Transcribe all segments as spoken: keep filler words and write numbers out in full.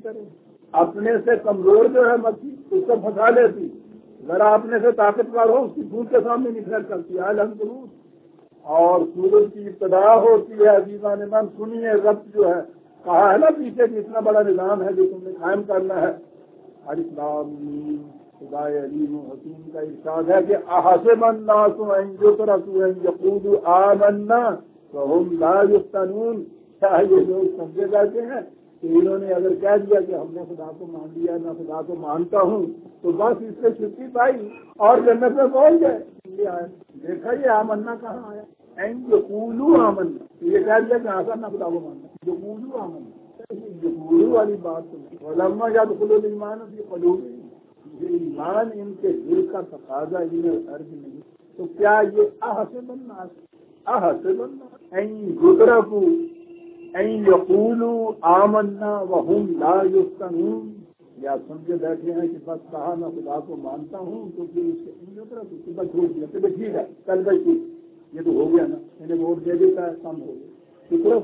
کرے. اپنے سے کمزور جو ہے مچھلی اس کو پھنسا لیتی, ذرا اپنے سے طاقتور ہو اس کی دودھ کے سامنے نہیں پھیل کرتی. الحمد. اور سورج کی ابتدا ہوتی ہے عزیزان من, سنیے رب جو ہے کہا ہے نا پیچھے بھی اتنا بڑا نظام ہے جو تم نے قائم کرنا ہے. الاسلام خدا علیم و حکیم کا ارشاد ہے کہ احسب الناس ان یترکوا ان یقولوا آمنا وهم لا یفتنون. کیا یہ لوگ سمجھے جاتے ہیں کہ انہوں نے اگر کہہ دیا کہ ہم نے خدا کو مان لیا, میں خدا کو مانتا ہوں, تو بس اس سے چھٹی پائی اور جنت میں پہنچ گئے. یہ آیا دیکھا یہ آمنا کہاں آیا؟ این یقولوا آمنا, یہ کہہ دیا کہ آسان نہ خدا کو ماننا. یقولوا آمنا, یقولوا والی بات تو علماء یدخل الایمان فی قلوبہم, یہ ایمان ان کے دل کا تقاضا انہیں عرض نہیں. تو کیا یہ احسب الناس احسب الناس ان یترکوا ان یقولوا آمنا وهم لا یفتنون, یا سمجھے بیٹھے ہیں کہ بس کہا میں خدا کو مانتا ہوں تو پھر اس سے بس چھوڑ دیا کہ ٹھیک ہے کل بھائی ٹھیک, یہ تو ہو گیا نا, میں نے ووٹ دے دیتا ہے کام ہو گیا, شکر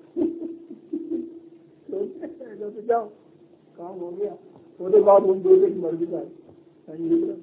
ہے جاؤ کام ہو گیا. اس کے بعد ان دو کی مرضی کا ہے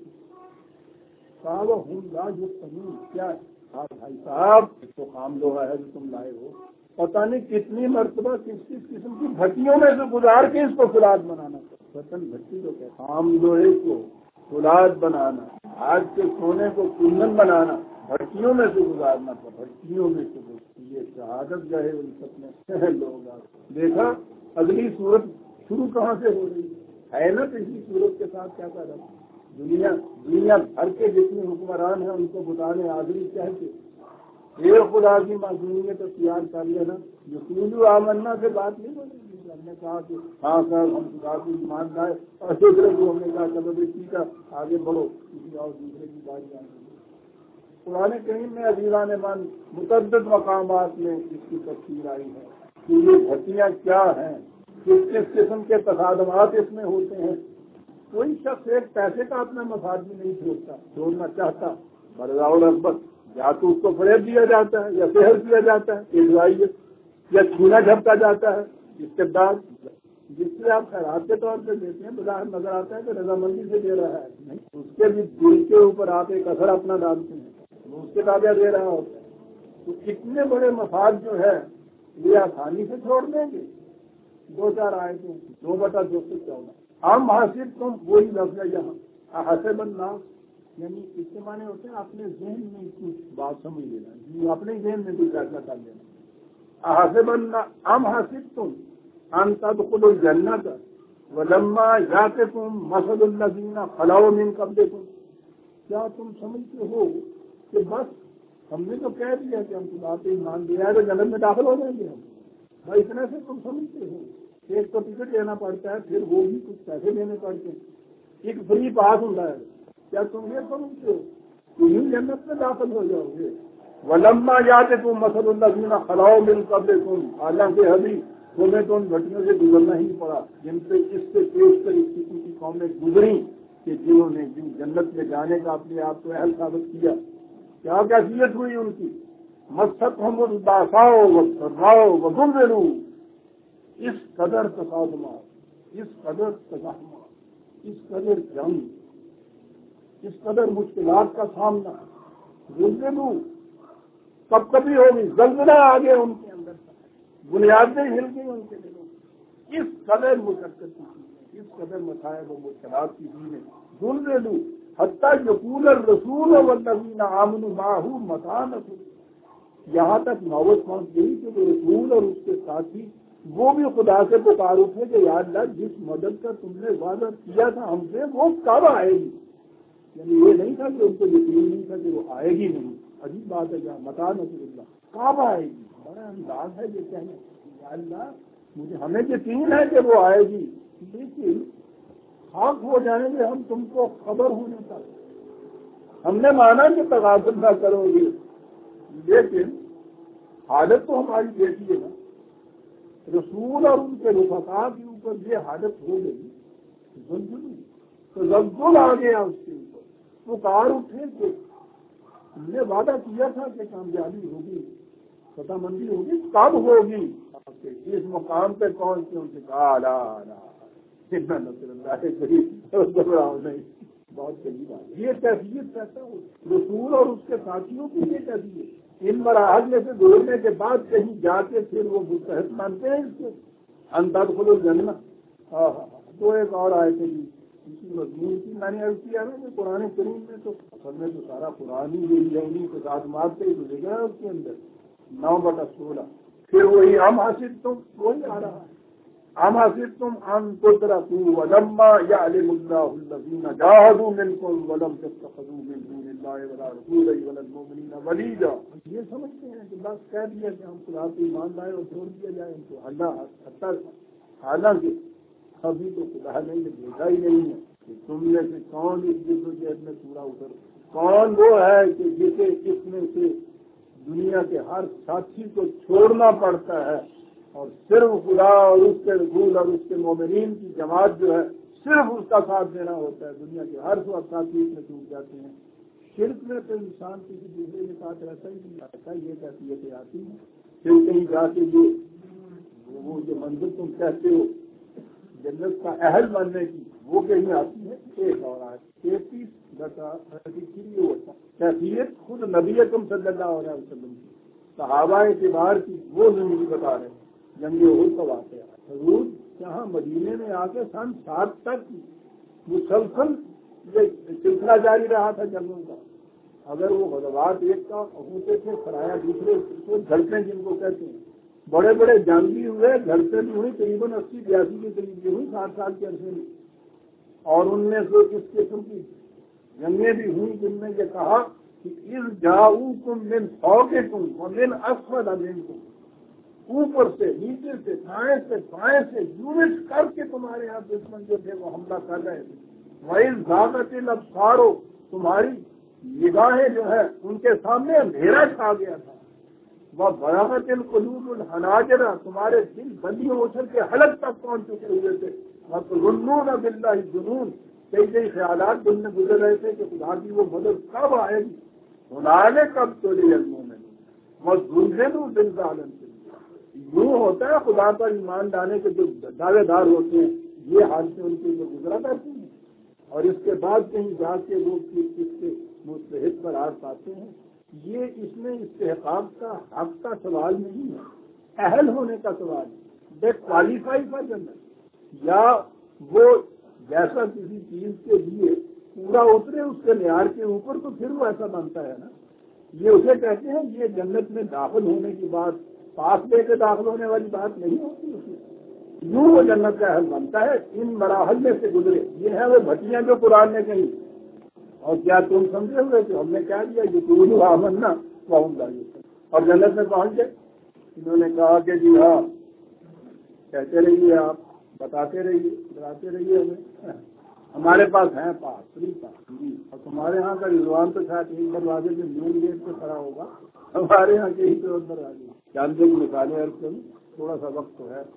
کہا وہ ہوں لا یفتنون. کیا بھائی صاحب تو کام لوہا ہے جو تم لائے ہو, پتہ نہیں کتنی مرتبہ کس کس قسم کی بھٹیوں میں سے گزار کے اس کو فلاد بنانا پڑتا. برتن بھٹی کو کہتے ہیں, عام لوہے کو فلاد بنانا, آج کے سونے کو کندن بنانا, بھٹیوں میں سے گزارنا پڑتا. بھٹیوں میں سے یہ شہادت جو ہے ان سب میں لوگ دیکھا. اگلی صورت شروع کہاں سے ہو رہی ہے نا, پچھلی صورت کے ساتھ کیا کر رہا دنیا دنیا بھر کے جتنے حکمران ہیں ان کو بتانے آخری چاہتے یہ خدا کی معصومیت اختیار کر لینا. یقول آمنا سے بات نہیں بولے گی. ہم نے کہا کہ ہاں سر ہم خدا کو ایمان لائے, اور دوسرے کو ہم نے کہا چلو بھائی ٹھیک ہے آگے بڑھو, کسی اور دوسرے کی بات جانیں. قرآن کریم میں عزیزان من متعدد مقامات میں اس کی تفصیل آئی ہے کہ یہ بھٹیاں کیا ہیں, کس کس قسم کے تصادمات اس میں ہوتے ہیں. کوئی شخص ایک پیسے کا اپنا مفاد بھی نہیں چھوڑتا چھوڑنا چاہتا, برضاء اکبر یا تو اس کو فریب دیا جاتا ہے, یا سحر کیا جاتا ہے, ادوائیت, یا چھینا جھپکا جاتا ہے, استبداد, جس سے آپ خیرات کے طور پہ دیتے ہیں بظاہر نظر آتا ہے کہ رضامندی سے دے رہا ہے, نہیں اس کے بھی دل کے اوپر آپ ایک اثر اپنا ڈالتے ہیں, وہ اس کے تابع دے رہا ہوتا ہے. تو اتنے بڑے مفاد جو ہے یہ آسانی سے چھوڑ دیں گے. دو چار آئے تو دو بٹا دو سو چودہ ہم حاصل تم وہی لفظ ہے یہاں حسب الناس, یعنی اس کے معنی ہوتے ہیں اپنے ذہن میں کچھ بات سمجھ لینا, اپنے ذہن میں کوئی فیصلہ کر لینا. حسب الناس ہم حاصل تم ان تدخلوا الجنت ولما یاتکم مثل الذین خلوا من قبلکم, کیا تم سمجھتے ہو کہ بس ہم نے تو کہہ دیا کہ ہم خدا پہ ایمان لیا ہے تو جنت میں داخل ہو جائیں گے ہم, بھائی اتنے سے تم سمجھتے ہو. ایک تو ٹکٹ لینا پڑتا ہے, پھر وہ بھی کچھ پیسے دینے پڑتے ہیں, ایک فری پاس ہوتا ہے. کیا تم یہ سمجھتے ہو تم جنت میں داخل ہو جاؤ گے؟ ولما یاتکم مثل الذین خلوا من قبلکم, حالانکہ ابھی تمہیں تو ان بھٹیوں سے گزرنا ہی پڑا جن سے اس سے پیش کر کسی کی قومیں گزری کہ جنہوں نے جن جنت میں جانے کا اپنے آپ کو اہل ثابت کیا. کیا کیفیت ہوئی ان کی؟ مستہم الباساء والضراء وزلزلوا, اس قدر تصادمات, اس قدر تزاحمات, اس قدر جنگ, اس قدر مشکلات کا سامنا. زلزلوا کب کبھی ہوگی, زلزلہ آ گیا ان کے اندر, بنیادیں ہل گئی ان کے دلوں, اس قدر مشقت کی چیزیں, اس قدر مسائل و مشکلات کی چیزیں. زلزلوا حتیٰ یقول الرسول والذین آمنوا معہ متی نصر, یہاں تک نوبت پہنچ گئی کہ وہ رسول اور اس کے ساتھی وہ بھی خدا سے پکار اٹھے کہ یا اللہ جس مدد کا تم نے وعدہ کیا تھا ہم سے وہ کب آئے گی. یعنی یہ نہیں تھا کہ ان کو یقین نہیں تھا کہ وہ آئے گی نہیں. عجیب بات ہے, کیا متی نصر اللہ, کب آئے گی. بڑا انداز ہے یہ کہنے, یا اللہ مجھے ہمیں یقین ہے کہ وہ آئے گی, لیکن خاک ہو جانے میں ہم تم کو خبر ہونے تک ہم نے مانا کہ تغافل نہ کرو گے, لیکن حالت تو ہماری دیکھی ہے نا, رسول اور ان کے رفقا کے اوپر یہ حالت ہو گئی, تزلزل آ گیا اس کے اوپر. پکار اٹھے کہ ہم نے وعدہ کیا تھا کہ کامیابی ہوگی, فتح مندی ہوگی, کب ہوگی. اس مقام پہ پہنچ کے ان سے کہا لا لا نصر اللہ قریب، گھبراؤ نہیں، بہت قریب آ گئی۔ یہ کیفیت کہتا ہوں رسول اور اس کے ساتھیوں کی یہ کیفیت، ان مراحل میں سے گزرنے کے بعد کہیں جا کے پھر وہ مستحق مانتے ہیں اس کے اندر خود الجنہ۔ ہاں ہاں تو ایک اور آئے تھے جی اسی مضمون کی، میں نے عرض کیا نا کہ قرآن کریم میں تو اصل میں تو سارا قرآن ہی یہی ہے، انہیں کے ساتھ مارتے ہی تو ذکر ہے اس کے اندر نو بٹا سولہ۔ پھر وہی ام حسب تم، وہی آ رہا ہے ام حسب تم ان تترکوا ولما یعلم اللہ الذین جاہدوا منکم ولم تتخذوا من دون اللہ ولا رسولہ ولا المؤمنین ولیجا۔ یہ سمجھتے ہیں کہ بس کہہ دیا کہ ہم خدا پہ ایمان لائے اور چھوڑ دیا جائے ان کو، اللہ حالانکہ ابھی تو خدا نے یہ بھیجا ہی نہیں ہے کہ تم میں سے کون اس جدوجہد میں پورا اتر، کون وہ ہے کہ جسے اس میں سے دنیا کے ہر ساتھی کو چھوڑنا پڑتا ہے اور صرف خدا اور اس کے رسول اور اس کے مومنین کی جماعت جو ہے صرف اس کا ساتھ دینا ہوتا ہے، دنیا کے ہر ساتھی اس میں ٹوٹ جاتے ہیں۔ شرک میں تو انسان کسی دوسرے کے ساتھ رہتا ہی نہیں آتا، یہ کیفیتیں آتی ہیں۔ پھر کہیں جا کے یہ وہ جو منزل تم کہتے ہو جنت کا اہل بننے کی، وہ کہیں آتی ہے۔ ایک اور آئے تینتیس بتا کیفیت خود نبی اکرم صلی اللہ علیہ وسلم کی، صحابہ اعتبار کی وہ زندگی بتا رہے ہیں۔ جنگ احد کا واقعہ حضور یہاں مدینے میں آ کے سن سات تک مسلسل یہ سلسلہ جاری رہا تھا جنگوں کا۔ اگر وہ غزوات ایک کا ہوتے تھے سرایا دوسرے جھڑپیں جن کو کہتے ہیں، بڑے بڑے جنگی ہوئے، گھرتے بھی ہوئی تقریباً اسی بیاسی کے قریب کی ہوئی سات سال کے عرصے میں، اور ان میں سے اس قسم کی جنگیں بھی ہوئی جن میں یہ کہا کہ اذ جاؤکم من فوقکم ومن اسفل منکم، اوپر سے نیچے سے دائیں سے بائیں سے یونٹ کر کے تمہارے یہاں دشمن جو تھے وہ حملہ کر رہے تھے۔ وَإِذْ زَاغَتِ الْأَبْصَارُ، تمہاری نگاہیں جو ہے ان کے سامنے اندھیرا چھا گیا تھا۔ وَبَلَغَتِ الْقُلُوبُ الْحَنَاجِرَ، تمہارے دل بندیوں اچھل کے حلق تک پہنچ چکے ہوئے تھے۔ وَتَظُنُّونَ بِاللَّهِ الظُّنُونَ، کئی کئی خیالات دل میں گزر رہے تھے کہ خدا کی وہ مدد کب آئے گی۔ هُنَالِكَ ابْتُلِيَ الْمُؤْمِنُونَ وَزُلْزِلُوا زِلْزَالًا شَدِيدًا۔ یوں ہوتا ہے خدا پر ایمان لانے کے جو دعوے دار ہوتے ہیں، یہ حالتیں ان کے لیے گزرا کرتی ہیں، اور اس کے بعد کہیں جا کے وہ اس کے مستحق قرار پاتے ہیں۔ یہ اس میں استحقاق کا حق کا سوال نہیں ہے، اہل ہونے کا سوال ہے۔ دے کوالیفائی فار جنت، یا وہ جیسا کسی چیز کے لیے پورا اترے اس کے معیار کے اوپر تو پھر وہ ایسا بنتا ہے نا۔ یہ اسے کہتے ہیں یہ جنت میں داخل ہونے کی بات پاس دے کے داخل ہونے والی بات نہیں ہوتی اس میں، یوں وہ جنت کا اہل بنتا ہے۔ ان مراحل میں سے گزرے، یہ ہے وہ بھٹیاں جو قرآن نے کہیں، اور کیا تم سمجھے ہوئے کہ ہم نے کیا دیا یہ تو آمنا وہم لا یؤمنون، اور جنت میں پہنچ گئے۔ انہوں نے کہا کہ جی ہاں کہتے رہیے، آپ بتاتے رہیے، بتاتے رہیے ہمیں، ہمارے پاس ہیں پاس فری پاس جی، اور تمہارے ہاں کا رضوان تو شاید ایک دروازے میں مین گیٹ پہ کھڑا ہوگا، ہمارے یہاں کے ہی تو اندر آ گئی۔ جانتے کی مثالیں عرض کروں، تھوڑا سا وقت تو ہے،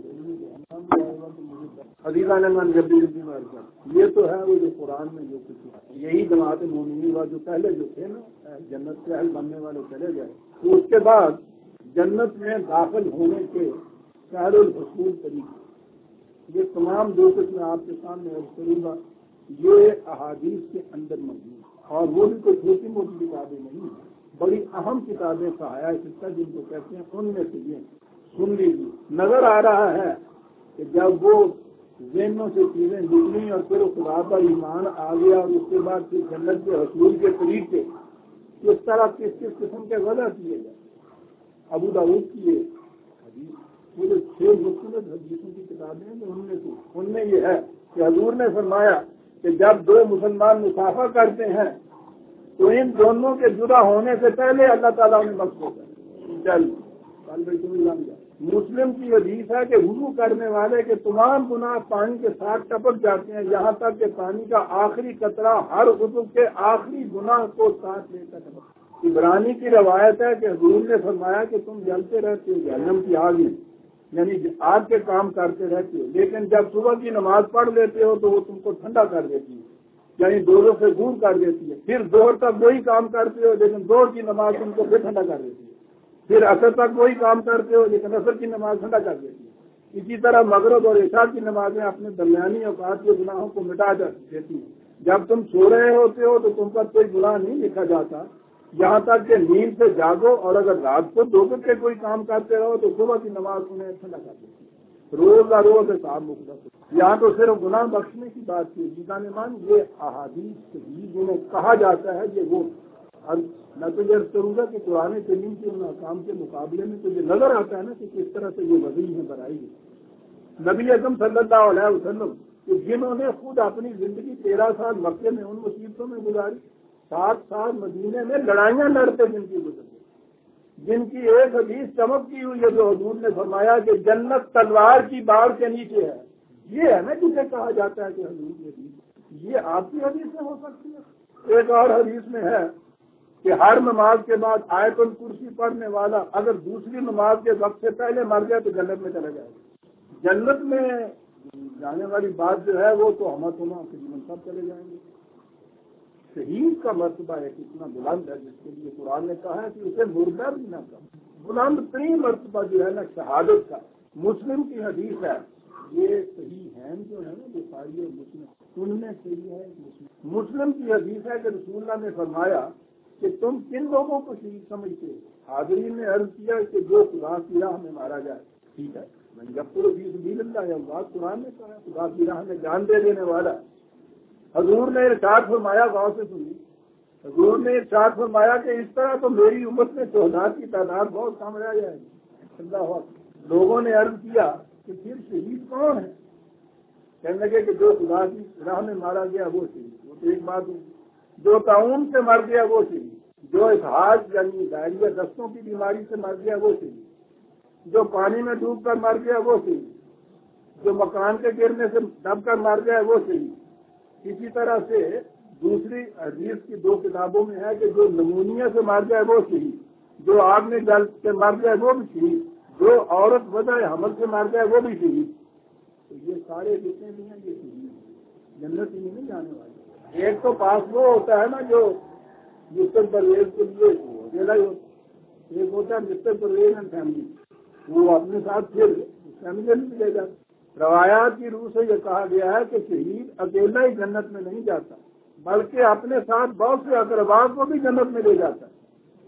عزیزان من جلدی جلدی میں عرض کروں، یہ تو ہے وہ جو قرآن میں جو کچھ ہے، یہی جماعت مومنین و جو پہلے جو تھے نا جنت کے اہل بننے والے چلے گئے، تو اس کے بعد جنت میں داخل ہونے کے سہل الحصول طریقے، یہ تمام جو کچھ میں آپ کے سامنے عرض کروں گا یہ احادیث کے اندر موجود ہے، اور وہ بھی کوئی چھوٹی موٹی کتابیں نہیں ہیں، بڑی اہم کتابیں سہایا سکتا جن کو کہتے ہیں، ان میں سے یہ سن لیجیے۔ نظر آ رہا ہے کہ جب وہ ذہنوں سے چیزیں نکلی اور پھر خدا پر ایمان آ گیا اور اس کے بعد پھر جنت کے حصول کے طریقے کس طرح کس کس قسم کے وضع کیے گئے۔ ابو داؤد کی یہ حدیث، وہ جو چھ مختلف حدیثوں کی کتابیں ہیں ان میں سے ان میں یہ ہے کہ حضور نے فرمایا کہ جب دو مسلمان مسافہ کرتے ہیں تو ان دونوں کے جدا ہونے سے پہلے اللہ تعالیٰ نے مقصد ہوتا ہے چل مسلم کی حدیث ہے کہ وضو کرنے والے کے تمام گناہ پانی کے ساتھ ٹپک جاتے ہیں، یہاں تک کہ پانی کا آخری قطرہ ہر عضو کے آخری گناہ کو ساتھ لے کر ٹپک۔ عبرانی کی روایت ہے کہ حضور نے فرمایا کہ تم جلتے رہتے ہو جہنم کی آگ میں، یعنی آگ کے کام کرتے رہتے ہو، لیکن جب صبح کی نماز پڑھ لیتے ہو تو وہ تم کو ٹھنڈا کر دیتی ہے، یعنی دوروں سے دور کر دیتی ہے۔ پھر زہر تک وہی کام کرتے ہو لیکن زہر کی نماز تم کو پھر ٹھنڈا کر دیتی ہے۔ پھر عصر تک وہی کام کرتے ہو لیکن عصر کی نماز ٹھنڈا کر دیتی ہے۔ اسی طرح مغرب اور عشاء کی نمازیں اپنے درمیانی اوقات کے گناہوں کو مٹا دیتی ہیں۔ جب تم سو رہے ہوتے ہو تو تم پر کوئی گناہ نہیں لکھا جاتا، یہاں تک کہ نیند سے جاگو، اور اگر رات کو دو کے کوئی کام کرتے رہو تو صبح کی نماز انہیں ٹھنڈا کر دیتی ہے۔ روز کا روز حساب مقدس، یہاں تو صرف گناہ بخشنے کی بات کی۔ جیسا نے مان یہ احادیث صحیح جنہیں کہا جاتا ہے یہ وہ، اور میں تو یہ کروں گا کہ قرآن کریم کے ان احکام کے مقابلے میں تو یہ نظر آتا ہے نا کہ کس طرح سے یہ وزن ہے بڑھائی گئی۔ نبی اعظم صلی اللہ علیہ وسلم کہ جنہوں نے خود اپنی زندگی تیرہ سال مکے میں ان مصیبتوں میں گزاری، سات سال مدینے میں لڑائیاں لڑتے جن کی گزری، جن کی ایک حدیث چمکتی ہوئی ہے جو حضور نے فرمایا کہ جنت تلوار کی بار کے نیچے ہے۔ یہ ہے نا جسے کہا جاتا ہے کہ حضور کی حدیث، یہ آپ کی حدیث میں ہو سکتی ہے۔ ایک اور حدیث میں ہے کہ ہر نماز کے بعد آیت الکرسی پڑھنے والا اگر دوسری نماز کے وقت سے پہلے مر گیا تو جنت میں چلا جائے گا۔ جنت میں جانے والی بات جو ہے وہ تو ہم تمام تقریباً سب چلے جائیں گے۔ شہید کا مرتبہ ہے اتنا بلند ہے جس کے لیے قرآن نے کہا ہے کہ اسے مردہ بھی نہ کر، بلند ترین مرتبہ جو ہے نا شہادت کا۔ مسلم کی حدیث ہے، یہ صحیح ہے جو ہے نا بخاری اور مسلم ان میں صحیح ہے۔ مسلم مسلم کی حدیث ہے کہ رسول اللہ نے فرمایا کہ تم کن لوگوں کو شہید سمجھتے ہو؟ حاضرین نے عرض کیا کہ جو خدا کی راہ میں مارا جائے۔ ٹھیک ہے، جب تو فی سبیل اللہ اللہ قرآن نے کہا خدا کی راہ میں جان دے دینے والا۔ حضور نے ارشاد فرمایا، غور سے سنی، حضور نے ارشاد فرمایا کہ اس طرح تو میری امت میں شہداء کی تعداد بہت کم رہ جائے گی۔ اللہ اکبر۔ لوگوں نے عرض کیا کہ پھر شہید کون ہے؟ کہنے لگے کہ جو خدا کی راہ میں مارا گیا وہ شہید۔ وہ تو ایک بات ہوئی، جو تعاون سے مر گیا وہ شہید، جو اسحاق یعنی ڈائریا دستوں کی بیماری سے مر گیا وہ شہید، جو پانی میں ڈوب کر مر گیا وہ شہید، جو مکان کے گرنے سے دب کر مر گیا وہ شہید۔ اسی طرح سے دوسری حدیث کی دو کتابوں میں ہے کہ جو نمونیا سے مر جائے وہ شہید، جو آگ میں جل کے مر جائے وہ بھی شہید، جو عورت وجہ حمل سے مر جائے وہ بھی شہید۔ تو یہ سارے جتنے بھی ہیں یہ شہید ہیں، جنت ہی نہیں جانے والے۔ ایک تو پاس وہ ہوتا ہے نا جو مسٹر پرویز کے لیے اکیلا ہی ہوتا، ایک ہوتا ہے مسٹر پرویز اینڈ فیملی، وہ اپنے ساتھ پھر فیملی نہیں لے جاتا۔ روایات کی روح سے یہ کہا گیا ہے کہ شہید اکیلا ہی جنت میں نہیں جاتا بلکہ اپنے ساتھ بہت سے اقربا کو بھی جنت میں لے جاتا ہے۔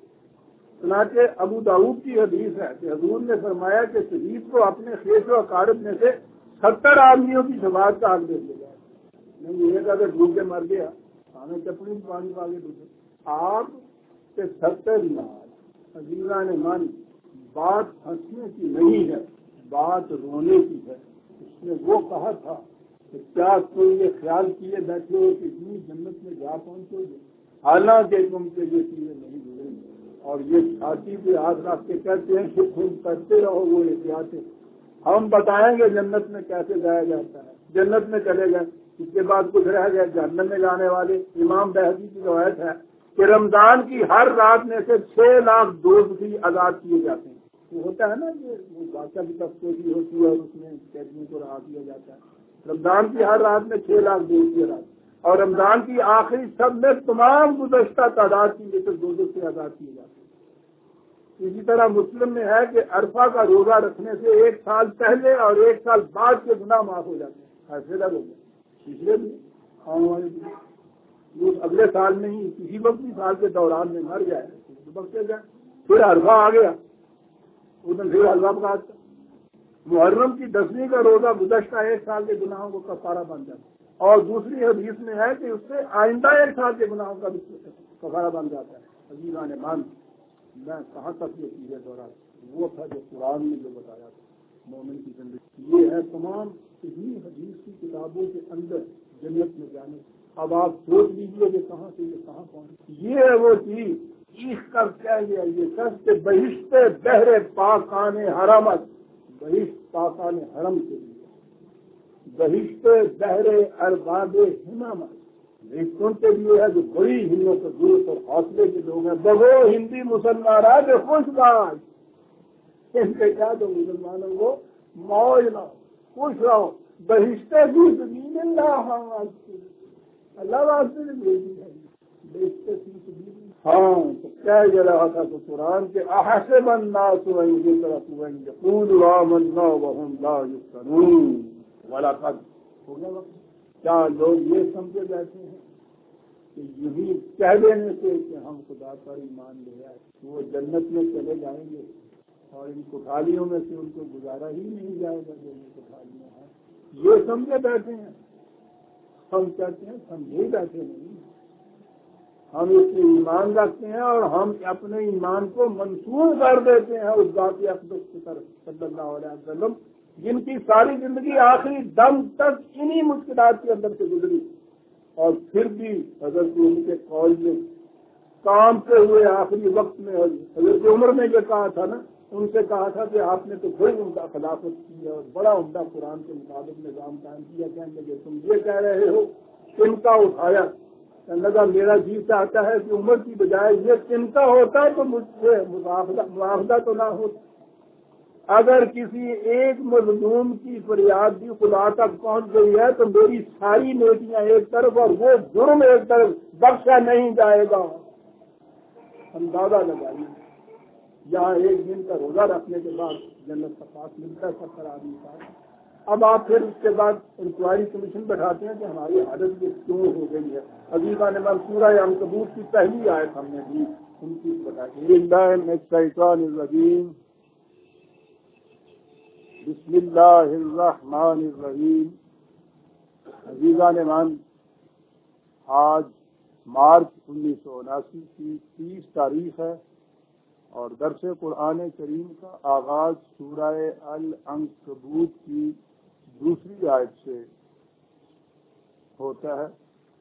چنانچہ ابو داؤد کی حدیث ہے کہ حضور نے فرمایا کہ شہید کو اپنے خیش و اقارب میں سے ستر آدمیوں کی شفاعت کا حق دے دیا جائے۔ نہیں یہ اگر ڈوب کے مر گیا ہمیں چپڑی میں پانی پا کے ڈوبے آپ کے ستر لاکھ عزیزہ نے مانی۔ بات ہنسنے کی نہیں ہے، بات رونے کی ہے۔ اس نے وہ کہا تھا کہ کیا کوئی یہ خیال کیے بیٹھے ہو کہ اتنی جنت میں جا پہنچو گے، حالانکہ تم سے یہ چیزیں نہیں جڑیں گی۔ اور یہ چھاتی پہ ہاتھ رکھ کے کہتے ہیں کہ تم کرتے رہو وہ احتیاط ہے، ہم بتائیں گے جنت میں کیسے جایا جاتا ہے۔ جنت میں چلے گئے، اس کے بعد کچھ رہ گئے جہنم میں جانے والے۔ امام بہقی کی روایت ہے کہ رمضان کی ہر رات میں سے چھ لاکھ دوزخی آزاد کیے جاتے ہیں۔ وہ ہوتا ہے نا یہ بادشاہ کی تفتیشی ہوتی ہے اور اس میں قیدیوں کو رہا کیا جاتا ہے۔ رمضان کی ہر رات میں چھ لاکھ دوزخی آزاد، اور رمضان کی آخری شب میں تمام گزشتہ تعداد کی جیسے دوزخ سے آزاد کیے جاتے ہیں۔ اسی طرح مسلم میں ہے کہ عرفہ کا روزہ رکھنے سے ایک سال پہلے اور ایک سال بعد کے گناہ معاف ہو جاتے ہیں۔ ایسے لگ ہو گئے پچھلے بھی آنے والے بھی وہ اگلے سال میں ہی کسی وقت بھی سال کے دوران میں مر جائے بخشے جائے۔ پھر عرفہ آ گیا، اس دن پھر حلوہ پکاتا۔ محرم کی دسویں کا روزہ گزشتہ ایک سال کے گناہوں کو کفارہ بن جاتا ہے، اور دوسری حدیث میں ہے کہ اس سے آئندہ ایک سال کے گناہوں کا بھی کفارہ بن جاتا ہے۔ عزیزان مان، میں کہاں تک یہ چیزیں دوران وہ تھا جو قرآن نے جو بتایا تھا مومن کی زندگی، یہ ہے تمام صحیح حدیث کی کتابوں کے اندر جنت میں جانے۔ اب آپ سوچ لیجیے کہ کہاں سے یہ کہاں پہنچے۔ یہ ہے وہ چیز چیخ کر کہہ گیا یہ سچ کے بہشت بہر پاکان حرمت، بہشت پاکان حرم کے لیے، بہشت بہر ارباب حمامت، رشتوں کے لیے ہے جو بڑی ہمت اور ضرورت اور حوصلے کے لوگ ہیں۔ بگو ہندی مسلمان آج خوش باز، ان کے کیا دو مسلمانوں کو موج لو، خوش رہو۔ بہشت بھی زمین اللہ اللہ واسطے بہشت ہاں تو کہہ یہ رہا تھا تو قرآن کے احسب الناس ان یترکوا ان یقولوا آمنا وهم لا یفتنون ولقد ہو گیا وقت. کیا لوگ یہ سمجھے بیٹھے ہیں کہ یہی کہہ دینے سے کہ ہم خدا پر ایمان لے آئے وہ جنت میں چلے جائیں گے اور ان کوٹھالیوں میں سے ان کو گزارا ہی نہیں جائے گا جو ان کوٹھالیاں ہیں یہ سمجھے بیٹھے ہیں. ہم کہتے ہیں سمجھے بیٹھے نہیں, ہم اس کی ایمان رکھتے ہیں اور ہم اپنے ایمان کو منسوخ کر دیتے ہیں اس ذات اقدس کی طرف صلی اللہ علیہ وسلم جن کی ساری زندگی آخری دم تک انہی مشکلات کے اندر سے گزری اور پھر بھی حضرت ان کے قول میں کامتے ہوئے آخری وقت میں حضرت عمر نے جو کہا تھا نا ان سے کہا تھا کہ آپ نے تو بڑی عمدہ خلافت کی ہے اور بڑا عمدہ قرآن کے مطابق نظام قائم کیا, کہنے لگے تم یہ کہہ رہے ہو ان کا اٹھایا لگا میرا جی چاہتا ہے کہ عمر کی بجائے یہ چنتا ہوتا تو مجھ سے معاوضہ تو نہ ہوتا. اگر کسی ایک مظلوم کی فریاد بھی خدا تک پہنچ گئی ہے تو میری ساری نیکیاں ایک طرف اور وہ جرم ایک طرف بخشا نہیں جائے گا. اندازہ لگائیے یہاں ایک دن کا روزہ رکھنے کے بعد جنت کا پاس ملتا ہے سب آدمی کا. اب آپ پھر اس کے بعد انکوائری کمیشن بیٹھاتے ہیں کہ ہماری حالت یہ کیوں ہو گئی ہے. عزیزہ نے منصورہ عنکبوت کی پہلی آیت ہم نے دی ان کی بتائی. بسم اللہ الرحمن الرحیم. عزیزہ نے مان آج مارچ انیس سو اناسی کی تیس تاریخ ہے اور درس قرآن کریم کا آغاز سورہ العنکبوت کی دوسری آیت سے ہوتا ہے.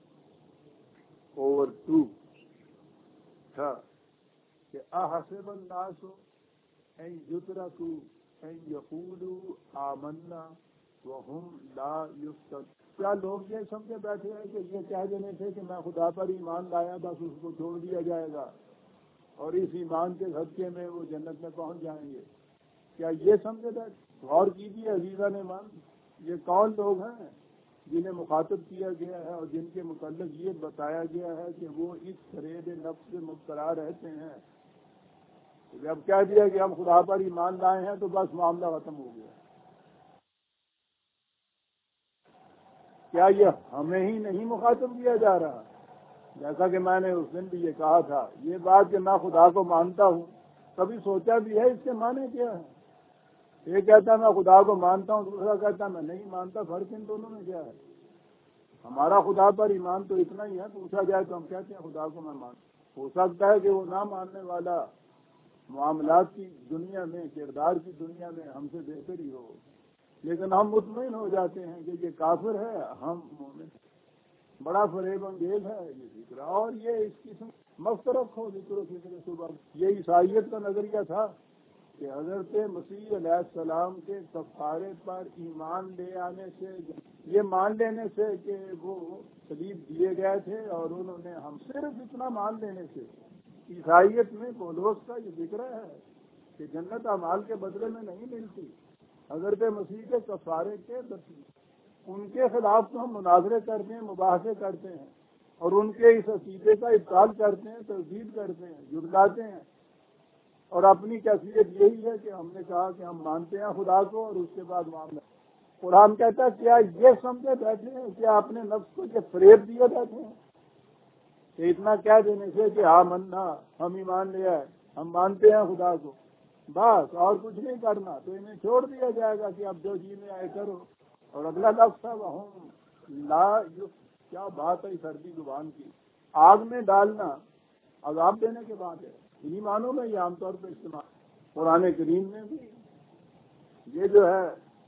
اوور ٹو تھا کہ احسب الناس ان یترکوا ان یقولوا آمنا وهم لا یفتنون. کیا لوگ یہ سمجھے بیٹھے ہیں کہ یہ کہہ دینے تھے کہ میں خدا پر ایمان لایا بس اس کو چھوڑ دیا جائے گا اور اس ایمان کے صدقے میں وہ جنت میں پہنچ جائیں گے. کیا یہ سمجھے بیٹھے؟ غور کیجیے عزیزہ نے مان یہ کون لوگ ہیں جنہیں مخاطب کیا گیا ہے اور جن کے متعلق یہ بتایا گیا ہے کہ وہ اس فریب نفس سے مبتلا رہتے ہیں. جب کہہ دیا کہ ہم خدا پر ایمان لائے ہیں تو بس معاملہ ختم ہو گیا. کیا یہ ہمیں ہی نہیں مخاطب کیا جا رہا؟ جیسا کہ میں نے اس دن بھی یہ کہا تھا یہ بات کہ میں خدا کو مانتا ہوں کبھی سوچا بھی ہے اس کے معنی کیا ہے؟ ایک کہتا ہے میں خدا کو مانتا ہوں دوسرا کہتا ہے میں نہیں مانتا. فرق ان دونوں میں کیا ہے؟ ہمارا خدا پر ایمان تو اتنا ہی ہے. پوچھا جائے تو ہم کہتے ہیں خدا کو میں مانتا ہوں. ہو سکتا ہے کہ وہ نہ ماننے والا معاملات کی دنیا میں کردار کی دنیا میں ہم سے بہتر ہی ہو لیکن ہم مطمئن ہو جاتے ہیں کہ یہ کافر ہے ہم مومن. بڑا فریب انگیز ہے یہ ذکر اور یہ اس قسم مفترق ہو ذکر و فکر صبح. یہ عیسائیت کا نظریہ تھا کہ حضرت مسیح علیہ السلام کے کفارے پر ایمان لے آنے سے یہ مان لینے سے کہ وہ صلیب دیے گئے تھے اور انہوں نے ہم صرف اتنا مان لینے سے عیسائیت میں پولوس کا یہ ذکر ہے کہ جنت اعمال کے بدلے میں نہیں ملتی. حضرت مسیح کے کفارے کے بدلے ان کے خلاف تو ہم مناظرے کرتے ہیں مباحثے کرتے ہیں اور ان کے اس عقیدے کا ابطال کرتے ہیں تردید کرتے ہیں جھٹلاتے ہیں اور اپنی کیفیت یہی ہے کہ ہم نے کہا کہ ہم مانتے ہیں خدا کو اور اس کے بعد معاملہ. قرآن کہتا ہے کیا یہ سمجھے بیٹھے ہیں کیا اپنے نفس کو یہ فریب دیے بیٹھے ہیں کہ اتنا کہہ دینے سے کہ ہاں مننا ہم ایمان لے آئے ہم مانتے ہیں خدا کو بس اور کچھ نہیں کرنا تو انہیں چھوڑ دیا جائے گا کہ اب جو جی میں آئے کرو. اور اگلا لفظ ہے وہ لا یف. کیا بات ہے سردی زبان کی. آگ میں ڈالنا عذاب دینے کے بعد ہے. انہی معنوں میں یہ عام طور پہ استعمال قرآن کریم میں بھی یہ جو ہے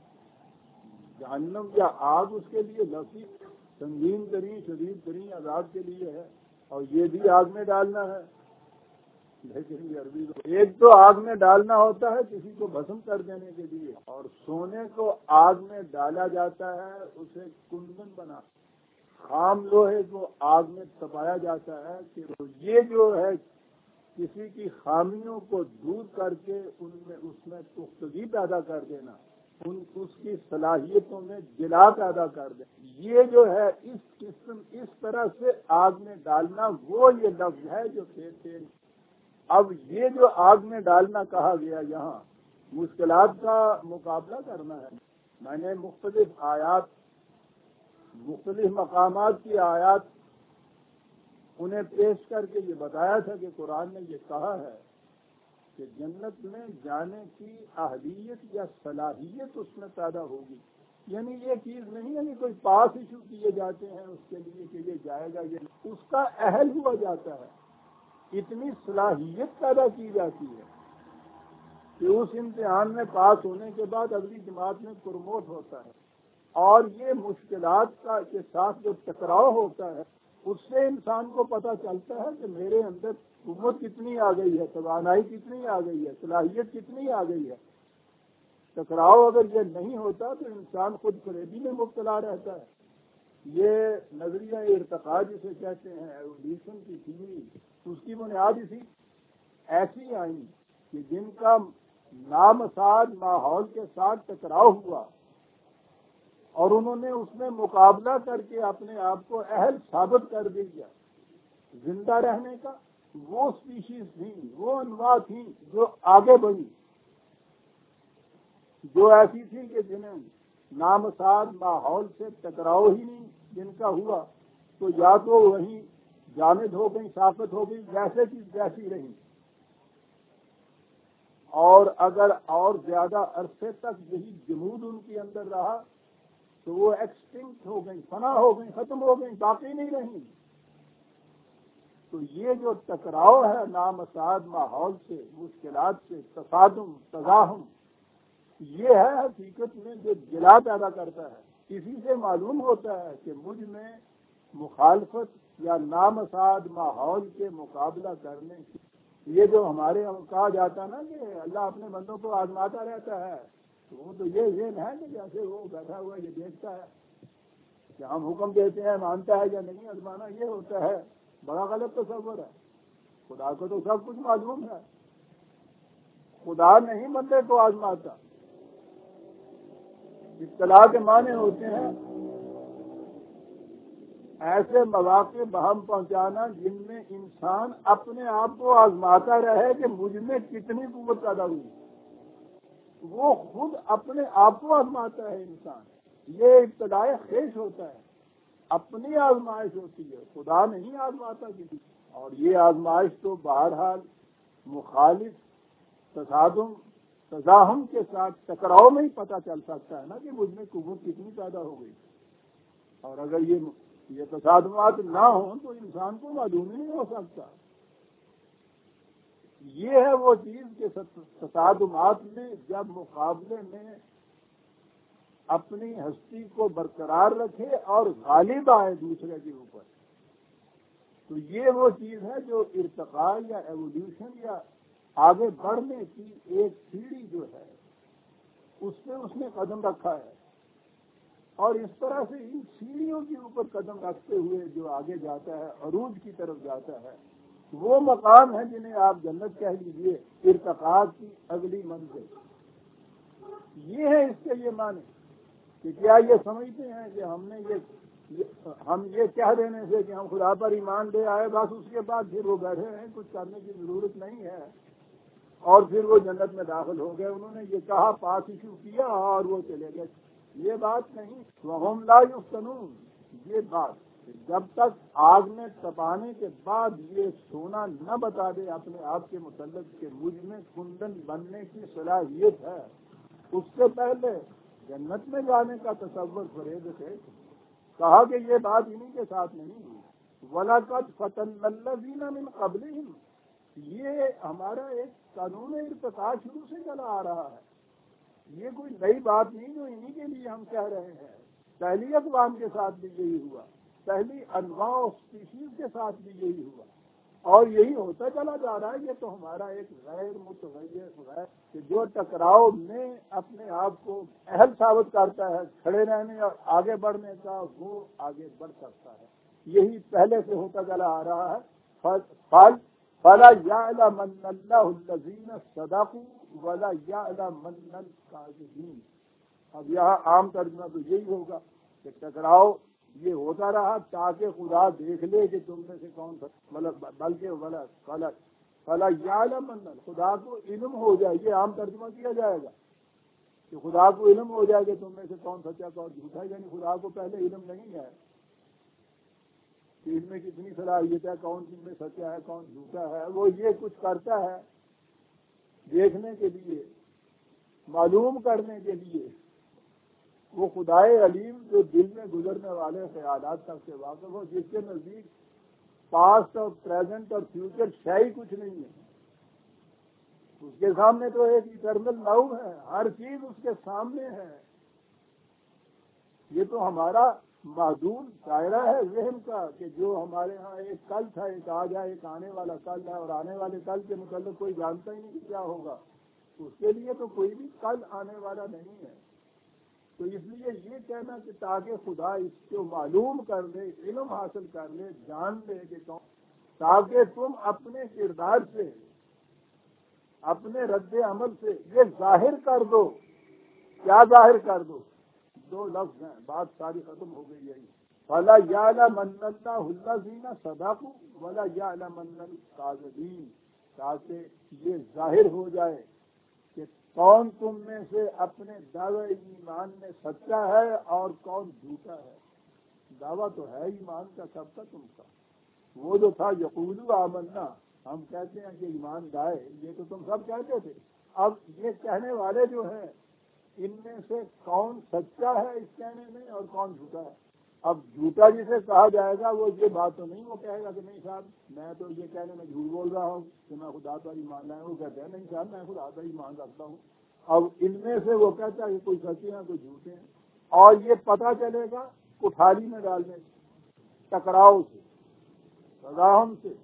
جہنم یا آگ اس کے لیے لفظی سنگین ترین شدید ترین عذاب کے لیے ہے اور یہ بھی آگ میں ڈالنا ہے. لیکن یہ عربی ایک تو آگ میں ڈالنا ہوتا ہے کسی کو بھسم کر دینے کے لیے اور سونے کو آگ میں ڈالا جاتا ہے اسے کندن بنا خام لوہے کو آگ میں تپایا جاتا ہے کہ یہ جو ہے کسی کی خامیوں کو دور کر کے ان میں اس میں پختگی پیدا کر دینا ان اس کی صلاحیتوں میں جلا پیدا کر دیں. یہ جو ہے اس قسم اس طرح سے آگ میں ڈالنا وہ یہ لفظ ہے جو کہتے ہیں. اب یہ جو آگ میں ڈالنا کہا گیا یہاں مشکلات کا مقابلہ کرنا ہے. میں نے مختلف آیات مختلف مقامات کی آیات انہیں پیش کر کے یہ بتایا تھا کہ قرآن نے یہ کہا ہے کہ جنت میں جانے کی اہلیت یا صلاحیت اس میں پیدا ہوگی. یعنی یہ چیز نہیں ہے کہ کوئی پاس ایشو کیے جاتے ہیں اس کے لیے کہ یہ جائے گا، یہ اس کا اہل ہوا جاتا ہے. اتنی صلاحیت پیدا کی جاتی ہے کہ اس امتحان میں پاس ہونے کے بعد اگلی جماعت میں پروموٹ ہوتا ہے. اور یہ مشکلات کا کے ساتھ جو ٹکراؤ ہوتا ہے اس سے انسان کو پتہ چلتا ہے کہ میرے اندر قوت کتنی آ گئی ہے، توانائی کتنی آ گئی ہے، صلاحیت کتنی آ گئی ہے. ٹکراؤ اگر یہ نہیں ہوتا تو انسان خود فریبی میں مبتلا رہتا ہے. یہ نظریہ ارتقاء جسے کہتے ہیں ایولیوشن کی تھیوری، اس کی بنیاد اسی ایسی آئی کہ جن کا نامساعد ماحول کے ساتھ ٹکراؤ ہوا اور انہوں نے اس میں مقابلہ کر کے اپنے آپ کو اہل ثابت کر دیا زندہ رہنے کا. وہ اسپیشیز تھیں، وہ انواع تھیں جو آگے بڑھی، جو ایسی تھی کہ جنہیں نامساعد ماحول سے ٹکراؤ ہی نہیں جن کا ہوا تو یا تو وہیں جامد ہو گئی، ثابت ہو گئی، جیسے کی جیسی رہی. اور اگر اور زیادہ عرصے تک یہی جمود ان کے اندر رہا تو وہ ایکسٹنکٹ ہو گئی، فنا ہو گئی، ختم ہو گئی، باقی نہیں رہی. تو یہ جو ٹکراؤ ہے نامساعد ماحول سے، مشکلات سے، تصادم، تزاحم، یہ ہے حقیقت میں جو جلا پیدا کرتا ہے. اسی سے معلوم ہوتا ہے کہ مجھ میں مخالفت یا نامساعد ماحول کے مقابلہ کرنے کی یہ جو ہمارے کہا جاتا نا کہ اللہ اپنے بندوں کو آزماتا رہتا ہے، تو وہ تو یہ ذہن ہے کہ جیسے وہ بیٹھا ہوا یہ دیکھتا ہے کہ ہم حکم دیتے ہیں مانتا ہے یا نہیں. آزمانا یہ ہوتا ہے، بڑا غلط تصور ہے. خدا کو تو سب کچھ معلوم ہے. خدا نہیں بندے کو آزماتا. ابتلا کے معنی ہوتے ہیں ایسے مواقع بہم پہنچانا جن میں انسان اپنے آپ کو آزماتا رہے کہ مجھ میں کتنی قوت پیدا ہوئی. وہ خود اپنے آپ کو آزماتا ہے انسان. یہ ابتدائے خیش ہوتا ہے، اپنی آزمائش ہوتی ہے، خدا نہیں آزماتا کسی. اور یہ آزمائش تو بہرحال مخالف تصادم تزاحم کے ساتھ ٹکراؤ میں ہی پتہ چل سکتا ہے نا کہ مجھ میں قوت کتنی پیدا ہو گئی. اور اگر یہ یہ تصادمات نہ ہوں تو انسان کو معلوم ہی نہیں ہو سکتا. یہ ہے وہ چیز کہ تصادمات میں جب مقابلے میں اپنی ہستی کو برقرار رکھے اور غالب آئے دوسرے کے اوپر، تو یہ وہ چیز ہے جو ارتقاء یا ایولیوشن یا آگے بڑھنے کی ایک سیڑھی جو ہے اس پہ اس نے قدم رکھا ہے. اور اس طرح سے ان سیڑھیوں کے اوپر قدم رکھتے ہوئے جو آگے جاتا ہے، عروج کی طرف جاتا ہے، وہ مقام ہے جنہیں آپ جنت کہہ لیجیے، ارتقاء کی اگلی منزل. یہ ہے اس کے یہ معنی کہ کیا یہ سمجھتے ہیں کہ ہم نے یہ ہم یہ کہہ دینے سے کہ ہم خدا پر ایمان لے آئے بس اس کے بعد پھر وہ بیٹھے ہیں، کچھ کرنے کی ضرورت نہیں ہے اور پھر وہ جنت میں داخل ہو گئے. انہوں نے یہ کہا، پاس ایشو کیا اور وہ چلے گئے. یہ بات نہیں. وَهُمْ لَا يُفْتَنُونَ، یہ بات جب تک آگ میں تپانے کے بعد یہ سونا نہ بتا دے اپنے آپ کے متعلق کہ مجھ میں کندن بننے کی صلاحیت ہے، اس سے پہلے جنت میں جانے کا تصور فریب سے کہا کہ یہ بات انہی کے ساتھ نہیں ہوئی. وَلَقَدْ فَتَنَّا الَّذِينَ مِنْ قَبْلِهِمْ، یہ ہمارا ایک قانون ارتقاء شروع سے چلا آ رہا ہے. یہ کوئی نئی بات نہیں جو انہی کے لیے ہم کہہ رہے ہیں. پہلی اقوام کے ساتھ بھی یہی ہوا، پہلی انواع و اسپیشیز کے ساتھ بھی یہی ہوا اور یہی ہوتا چلا جا رہا ہے. یہ تو ہمارا ایک غیر متغیر غیر کہ جو ٹکراؤ میں اپنے آپ کو اہل ثابت کرتا ہے کھڑے رہنے اور آگے بڑھنے کا، وہ آگے بڑھ سکتا ہے. یہی پہلے سے ہوتا چلا آ رہا ہے. فل فلا يعلمن الله الذين صدقوا ولا يعلمن الكاذبين. اب یہاں عام ترجمہ تو یہی ہوگا کہ ٹکراؤ یہ ہوتا رہا تاکہ خدا دیکھ لے کہ تم میں سے کون سا، مطلب بلکہ غلط غلط فلا یعلمن، خدا کو علم ہو جائے، یہ عام ترجمہ کیا جائے گا کہ خدا کو علم ہو جائے کہ تم میں سے کون سچا کون جھوٹا، یعنی خدا کو پہلے علم نہیں ہے کہ ان میں کتنی صلاحیت ہے، کون تم میں سچا ہے کون جھوٹا ہے، وہ یہ کچھ کرتا ہے دیکھنے کے لیے، معلوم کرنے کے لیے۔ وہ خدائے علیم جو دل میں گزرنے والے خیالات تک سے واقف ہو، جس کے نزدیک پاسٹ اور پریزنٹ اور فیوچر شے ہی کچھ نہیں ہے، اس کے سامنے تو ایک ایٹرنل نو ہے، ہر چیز اس کے سامنے ہے۔ یہ تو ہمارا محدود دائرہ ہے ذہن کا کہ جو ہمارے ہاں ایک کل تھا، ایک آج ہے، ایک آنے والا کل ہے، اور آنے والے کل کے متعلق کوئی جانتا ہی نہیں کہ کیا ہوگا، اس کے لیے تو کوئی بھی کل آنے والا نہیں ہے۔ تو اس لیے یہ کہنا کہ تاکہ خدا اس کو معلوم کر لے، علم حاصل کر لے، جان لے کہ کون، تاکہ تم اپنے کردار سے، اپنے رد عمل سے یہ ظاہر کر دو۔ کیا ظاہر کر دو؟ دو لفظ ہیں، بات ساری ختم ہو گئی یہی، فَلَا يَعْلَمَنَّ اللَّهُ الَّذِينَ صَدَقُوا وَلَا يَعْلَمَنَّ الْكَاذِبِينَ، تاکہ یہ ظاہر ہو جائے کہ کون تم میں سے اپنے دعوے ایمان میں سچا ہے اور کون جھوٹا ہے۔ دعویٰ تو ہے ایمان کا سب کا تم کا، وہ جو تھا یقولوا آمنا، ہم کہتے ہیں کہ ایمان لائے، یہ تو تم سب کہتے تھے۔ اب یہ کہنے والے جو ہیں ان میں سے کون سچا ہے اس کہنے میں اور کون جھوٹا ہے۔ اب جھوٹا جسے کہا جائے گا وہ یہ بات تو نہیں وہ کہے گا کہ نہیں صاحب میں تو یہ کہنے میں جھوٹ بول رہا ہوں کہ میں خدا پر ایمان لایا ہوں، وہ کہتے ہیں نہیں صاحب میں خدا پر ایمان رکھتا ہوں۔ اب ان میں سے وہ کہتا ہے کہ کوئی سچے ہیں کوئی جھوٹے ہیں، اور یہ پتہ چلے گا کٹھالی میں ڈالنے سے، ٹکراؤ سے، تضاہم سے،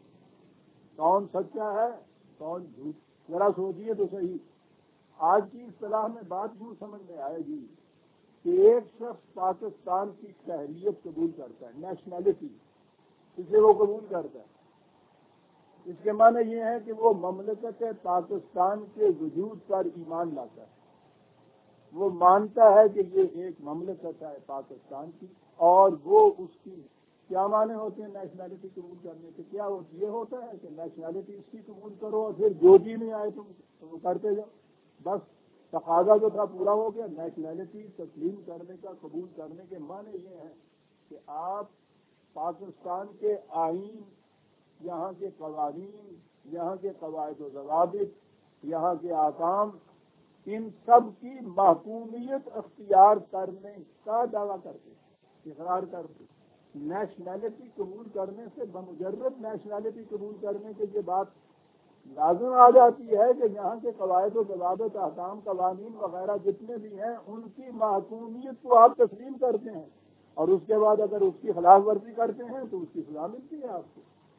کون سچا ہے کون جھوٹ۔ ذرا سوچیے تو صحیح، آج کی اصطلاح میں بات یوں سمجھ میں آئے گی کہ ایک شخص پاکستان کی شہریت قبول کرتا ہے، نیشنلٹی اسے وہ قبول کرتا ہے، اس کے معنی یہ ہے کہ وہ مملکت پاکستان کے وجود پر ایمان لاتا ہے، وہ مانتا ہے کہ یہ ایک مملکت ہے پاکستان کی، اور وہ اس کی کیا معنی ہوتے ہیں نیشنلٹی قبول کرنے کے؟ کیا یہ ہوتا ہے کہ نیشنلٹی اس کی قبول کرو اور پھر جو جی میں آئے تم تو کرتے جاؤ، بس تقاضا جو تھا پورا ہو گیا۔ نیشنلٹی تسلیم کرنے کا، قبول کرنے کے معنی یہ ہے کہ آپ پاکستان کے آئین، یہاں کے قوانین، یہاں کے قواعد و ضوابط، یہاں کے احکام، ان سب کی محکومیت اختیار کرنے کا دعویٰ کرتے، اقرار کرتے۔ نیشنلٹی قبول کرنے سے بمجرد نیشنلٹی قبول کرنے کے یہ بات لازم آ جاتی ہے کہ یہاں کے قواعد و ضوابط، احکام، قوانین وغیرہ جتنے بھی ہیں ان کی محکومیت کو آپ تسلیم کرتے ہیں، اور اس کے بعد اگر اس کی خلاف ورزی کرتے ہیں تو اس کی سزا ملتی ہے آپ کو۔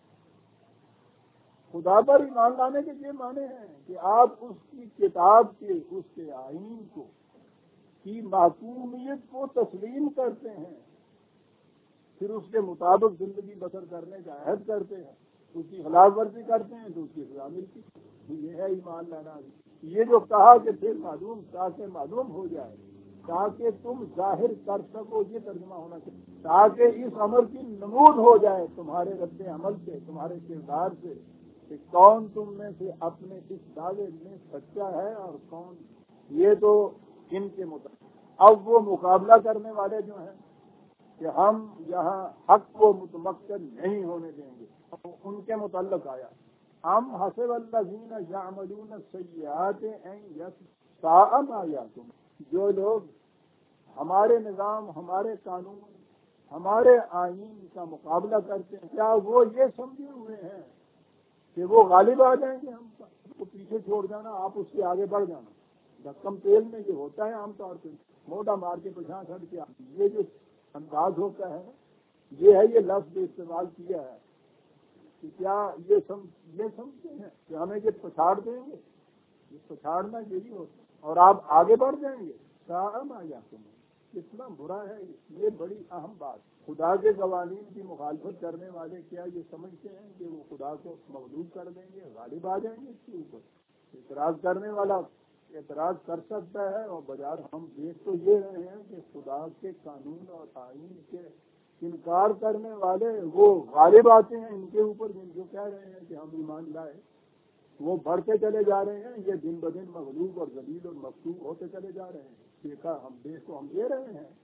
خدا پر ایمان لانے کے یہ معنی ہیں کہ آپ اس کی کتاب کے، اس کے آئین کو کی محکومیت کو تسلیم کرتے ہیں، پھر اس کے مطابق زندگی بسر کرنے کا عہد کرتے ہیں، اس کی خلاف ورزی کرتے ہیں تو اس کی سزا ملتی ہے۔ یہ ہے ایمان لانا۔ یہ جو کہا کہ پھر معلوم، تاکہ معلوم ہو جائے، تاکہ تم ظاہر کر سکو، یہ ترجمہ ہونا چاہیے، تاکہ اس عمل کی نمود ہو جائے تمہارے رد عمل سے، تمہارے کردار سے، کہ کون تم میں سے اپنے اس دعوے میں سچا ہے اور کون۔ یہ تو ان کے مطابق۔ اب وہ مقابلہ کرنے والے جو ہیں کہ ہم یہاں حق کو متمکن نہیں ہونے دیں گے، ان کے متعلق آیا ہم حسب الذین یعملون السیئات ان یساء ما یحکمون، جو لوگ ہمارے نظام، ہمارے قانون، ہمارے آئین کا مقابلہ کرتے ہیں، کیا وہ یہ سمجھے ہوئے ہیں کہ وہ غالب آ جائیں گے؟ ہم کو پیچھے چھوڑ جانا، آپ اس کے آگے بڑھ جانا۔ دھکم تیل میں یہ ہوتا ہے عام طور پہ، موٹا مار کے پچھاڑ چھڑ کے، یہ جو انداز ہوتا ہے یہ ہے، یہ لفظ استعمال کیا ہے کہ کیا یہ سمجھ یہ سمجھتے ہیں کہ ہمیں یہ پچھاڑ دیں گے؟ یہ پچھاڑنا یہی ہوتا ہے اور آپ آگے بڑھ جائیں گے۔ ساء ما یحکمون، کتنا برا ہے یہ بڑی اہم بات۔ خدا کے قوانین کی مخالفت کرنے والے کیا یہ سمجھتے ہیں کہ وہ خدا کو مغلوب کر دیں گے، غالب آ جائیں گے اس کے اوپر؟ اعتراض کرنے والا اعتراض کر سکتا ہے، اور بجائے ہم دیکھ تو یہ رہے ہیں کہ خدا کے قانون اور آئین کے انکار کرنے والے وہ غالب آتے ہیں ان کے اوپر، جن جو کہہ رہے ہیں کہ ہم ایمان لائے وہ بڑھتے چلے جا رہے ہیں، یہ دن بدن مغلوب اور ذلیل اور مفتوح ہوتے چلے جا رہے ہیں۔ دیکھا ہم دیکھ کو ہم دے رہے ہیں۔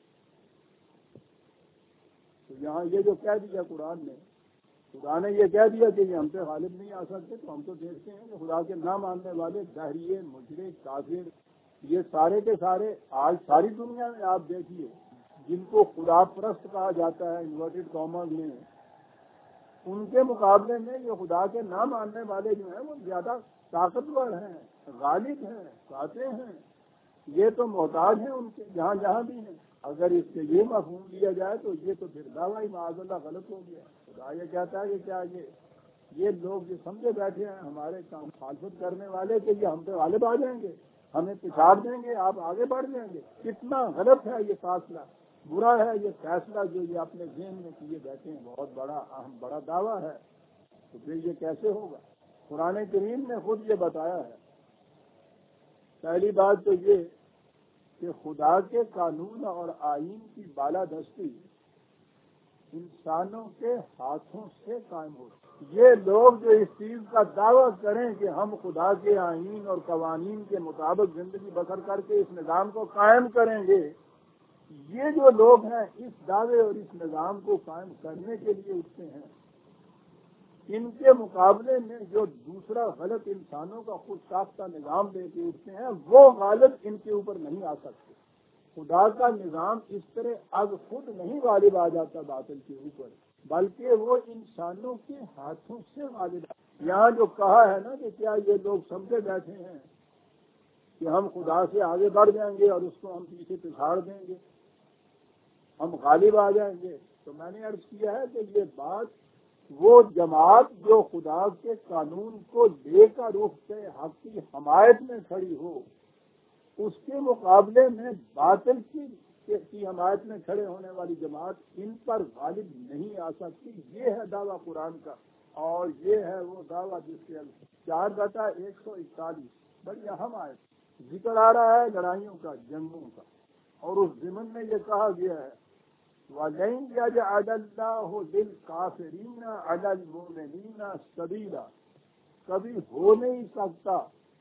تو یہاں یہ جو کہہ دیا قرآن نے، خدا نے یہ کہہ دیا کہ یہ ہم پہ غالب نہیں آ سکتے، تو ہم تو دیکھتے ہیں کہ خدا کے نہ ماننے والے دہریے مشرک کافر یہ سارے کے سارے آج ساری دنیا میں آپ دیکھیے جن کو خدا پرست کہا جاتا ہے انورٹڈ کامرز میں، ان کے مقابلے میں یہ خدا کے نہ ماننے والے جو ہیں وہ زیادہ طاقتور ہیں، غالب ہیں، فاتح ہیں، یہ تو محتاج ہیں ان کے جہاں جہاں بھی ہیں۔ اگر اس سے یہ مفہوم لیا جائے تو یہ تو پھر دعویٰ معاذ اللہ غلط ہو گیا۔ خدا یہ کہتا ہے کہ کیا یہ یہ لوگ جو سمجھے بیٹھے ہیں ہمارے کام مخالفت کرنے والے کہ یہ ہم پہ غالب آ جائیں گے، ہمیں پچھاڑ دیں گے، آپ آگے بڑھ جائیں گے، کتنا غلط ہے یہ فاصلہ، برا ہے یہ فیصلہ جو یہ اپنے ذہن میں کیے بیٹھے ہیں، بہت بڑا اہم بڑا دعویٰ ہے۔ تو پھر یہ کیسے ہوگا؟ قرآن کریم نے خود یہ بتایا ہے۔ پہلی بات تو یہ کہ خدا کے قانون اور آئین کی بالادستی انسانوں کے ہاتھوں سے قائم ہو۔ یہ لوگ جو اس چیز کا دعویٰ کریں کہ ہم خدا کے آئین اور قوانین کے مطابق زندگی بسر کر کے اس نظام کو قائم کریں گے، یہ جو لوگ ہیں اس دعوے اور اس نظام کو قائم کرنے کے لیے اٹھتے ہیں، ان کے مقابلے میں جو دوسرا غلط انسانوں کا خود ساختہ نظام لے کے اٹھتے ہیں وہ غالب ان کے اوپر نہیں آ سکتے۔ خدا کا نظام اس طرح از خود نہیں غالب آ جاتا باطل کے اوپر، بلکہ وہ انسانوں کے ہاتھوں سے غالب آتا۔ یہاں جو کہا ہے نا کہ کیا یہ لوگ سمجھے بیٹھے ہیں کہ ہم خدا سے آگے بڑھ جائیں گے اور اس کو ہم پیچھے پچھاڑ دیں گے، ہم غالب آ جائیں گے، تو میں نے عرض کیا ہے کہ یہ بات وہ جماعت جو خدا کے قانون کو لے کر رخ سے حق کی حمایت میں کھڑی ہو، اس کے مقابلے میں باطل کی کی حمایت میں کھڑے ہونے والی جماعت ان پر غالب نہیں آ سکتی۔ یہ ہے دعویٰ قرآن کا، اور یہ ہے وہ دعویٰ جس کے چار بتا ایک سو اکتالیس بڑی اہم آئے ذکر آ رہا ہے لڑائیوں کا، جنگوں کا، اور اس ضمن میں یہ کہا گیا ہے وَلَن يَجْعَلَ اللَّهُ لِلْكَافِرِينَ عَلَى الْمُؤْمِنِينَ سَبِيلًا، کبھی ہو نہیں سکتا،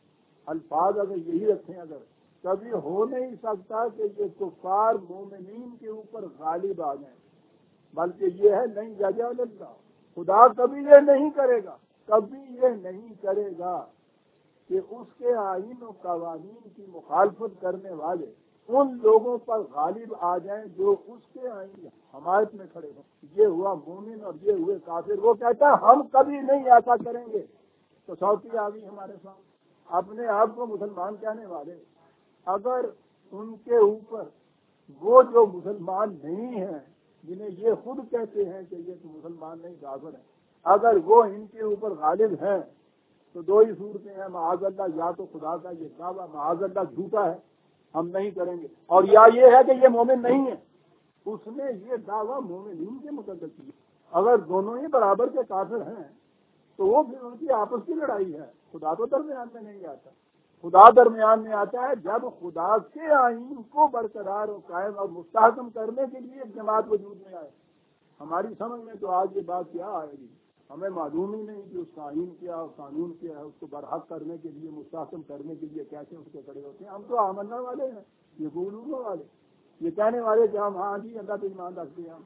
الفاظ اگر یہی رکھیں، اگر کبھی ہو نہیں سکتا کہ یہ کفار مومنین کے اوپر غالب آ جائیں، بلکہ یہ ہے نہیں یجعل اللہ، خدا کبھی یہ نہیں کرے گا، کبھی یہ نہیں کرے گا کہ اس کے آئین و قوانین کی مخالفت کرنے والے ان لوگوں پر غالب آ جائیں جو اس کے آئین حمایت میں کھڑے ہوں۔ یہ ہوا مومن اور یہ ہوئے کافر۔ وہ کہتا ہے ہم کبھی نہیں ایسا کریں گے، تو سوتی آ گئی ہمارے سامنے اپنے آپ کو مسلمان کہنے والے، اگر ان کے اوپر وہ جو مسلمان نہیں ہیں، جنہیں یہ خود کہتے ہیں کہ یہ تو مسلمان نہیں کافر ہیں، اگر وہ ان کے اوپر غالب ہیں تو دو ہی صورتیں ہیں، معاذ اللہ، یا تو خدا کا یہ دعویٰ معاذ اللہ جھوٹا ہے، ہم نہیں کریں گے، اور یا یہ ہے کہ یہ مومن نہیں ہے، اس نے یہ دعویٰ مومنین کے متعلق کیا۔ اگر دونوں ہی برابر کے کافر ہیں تو وہ پھر ان کی آپس کی لڑائی ہے، خدا تو درمیان میں نہیں آتا۔ خدا درمیان میں آتا ہے جب خدا کے آئین کو برقرار و قائم اور مستحکم کرنے کے لیے ایک جماعت وجود میں آئے۔ ہماری سمجھ میں تو آج یہ بات کیا آئے گی، ہمیں معلوم ہی نہیں کہ اس کا آئین کیا اور قانون کیا ہے، اس کو برحق کرنے کے لیے، مستحکم کرنے کے لیے کیسے اس کے کھڑے ہوتے ہیں۔ ہم تو آمنہ والے ہیں، یہ بولنے والے، یہ کہنے والے کہ ہم ہاں جی اللہ پہ ایمان رکھتے ہیں، ہم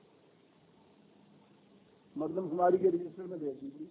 مردم شماری کے رجسٹر میں دیکھ دیجیے۔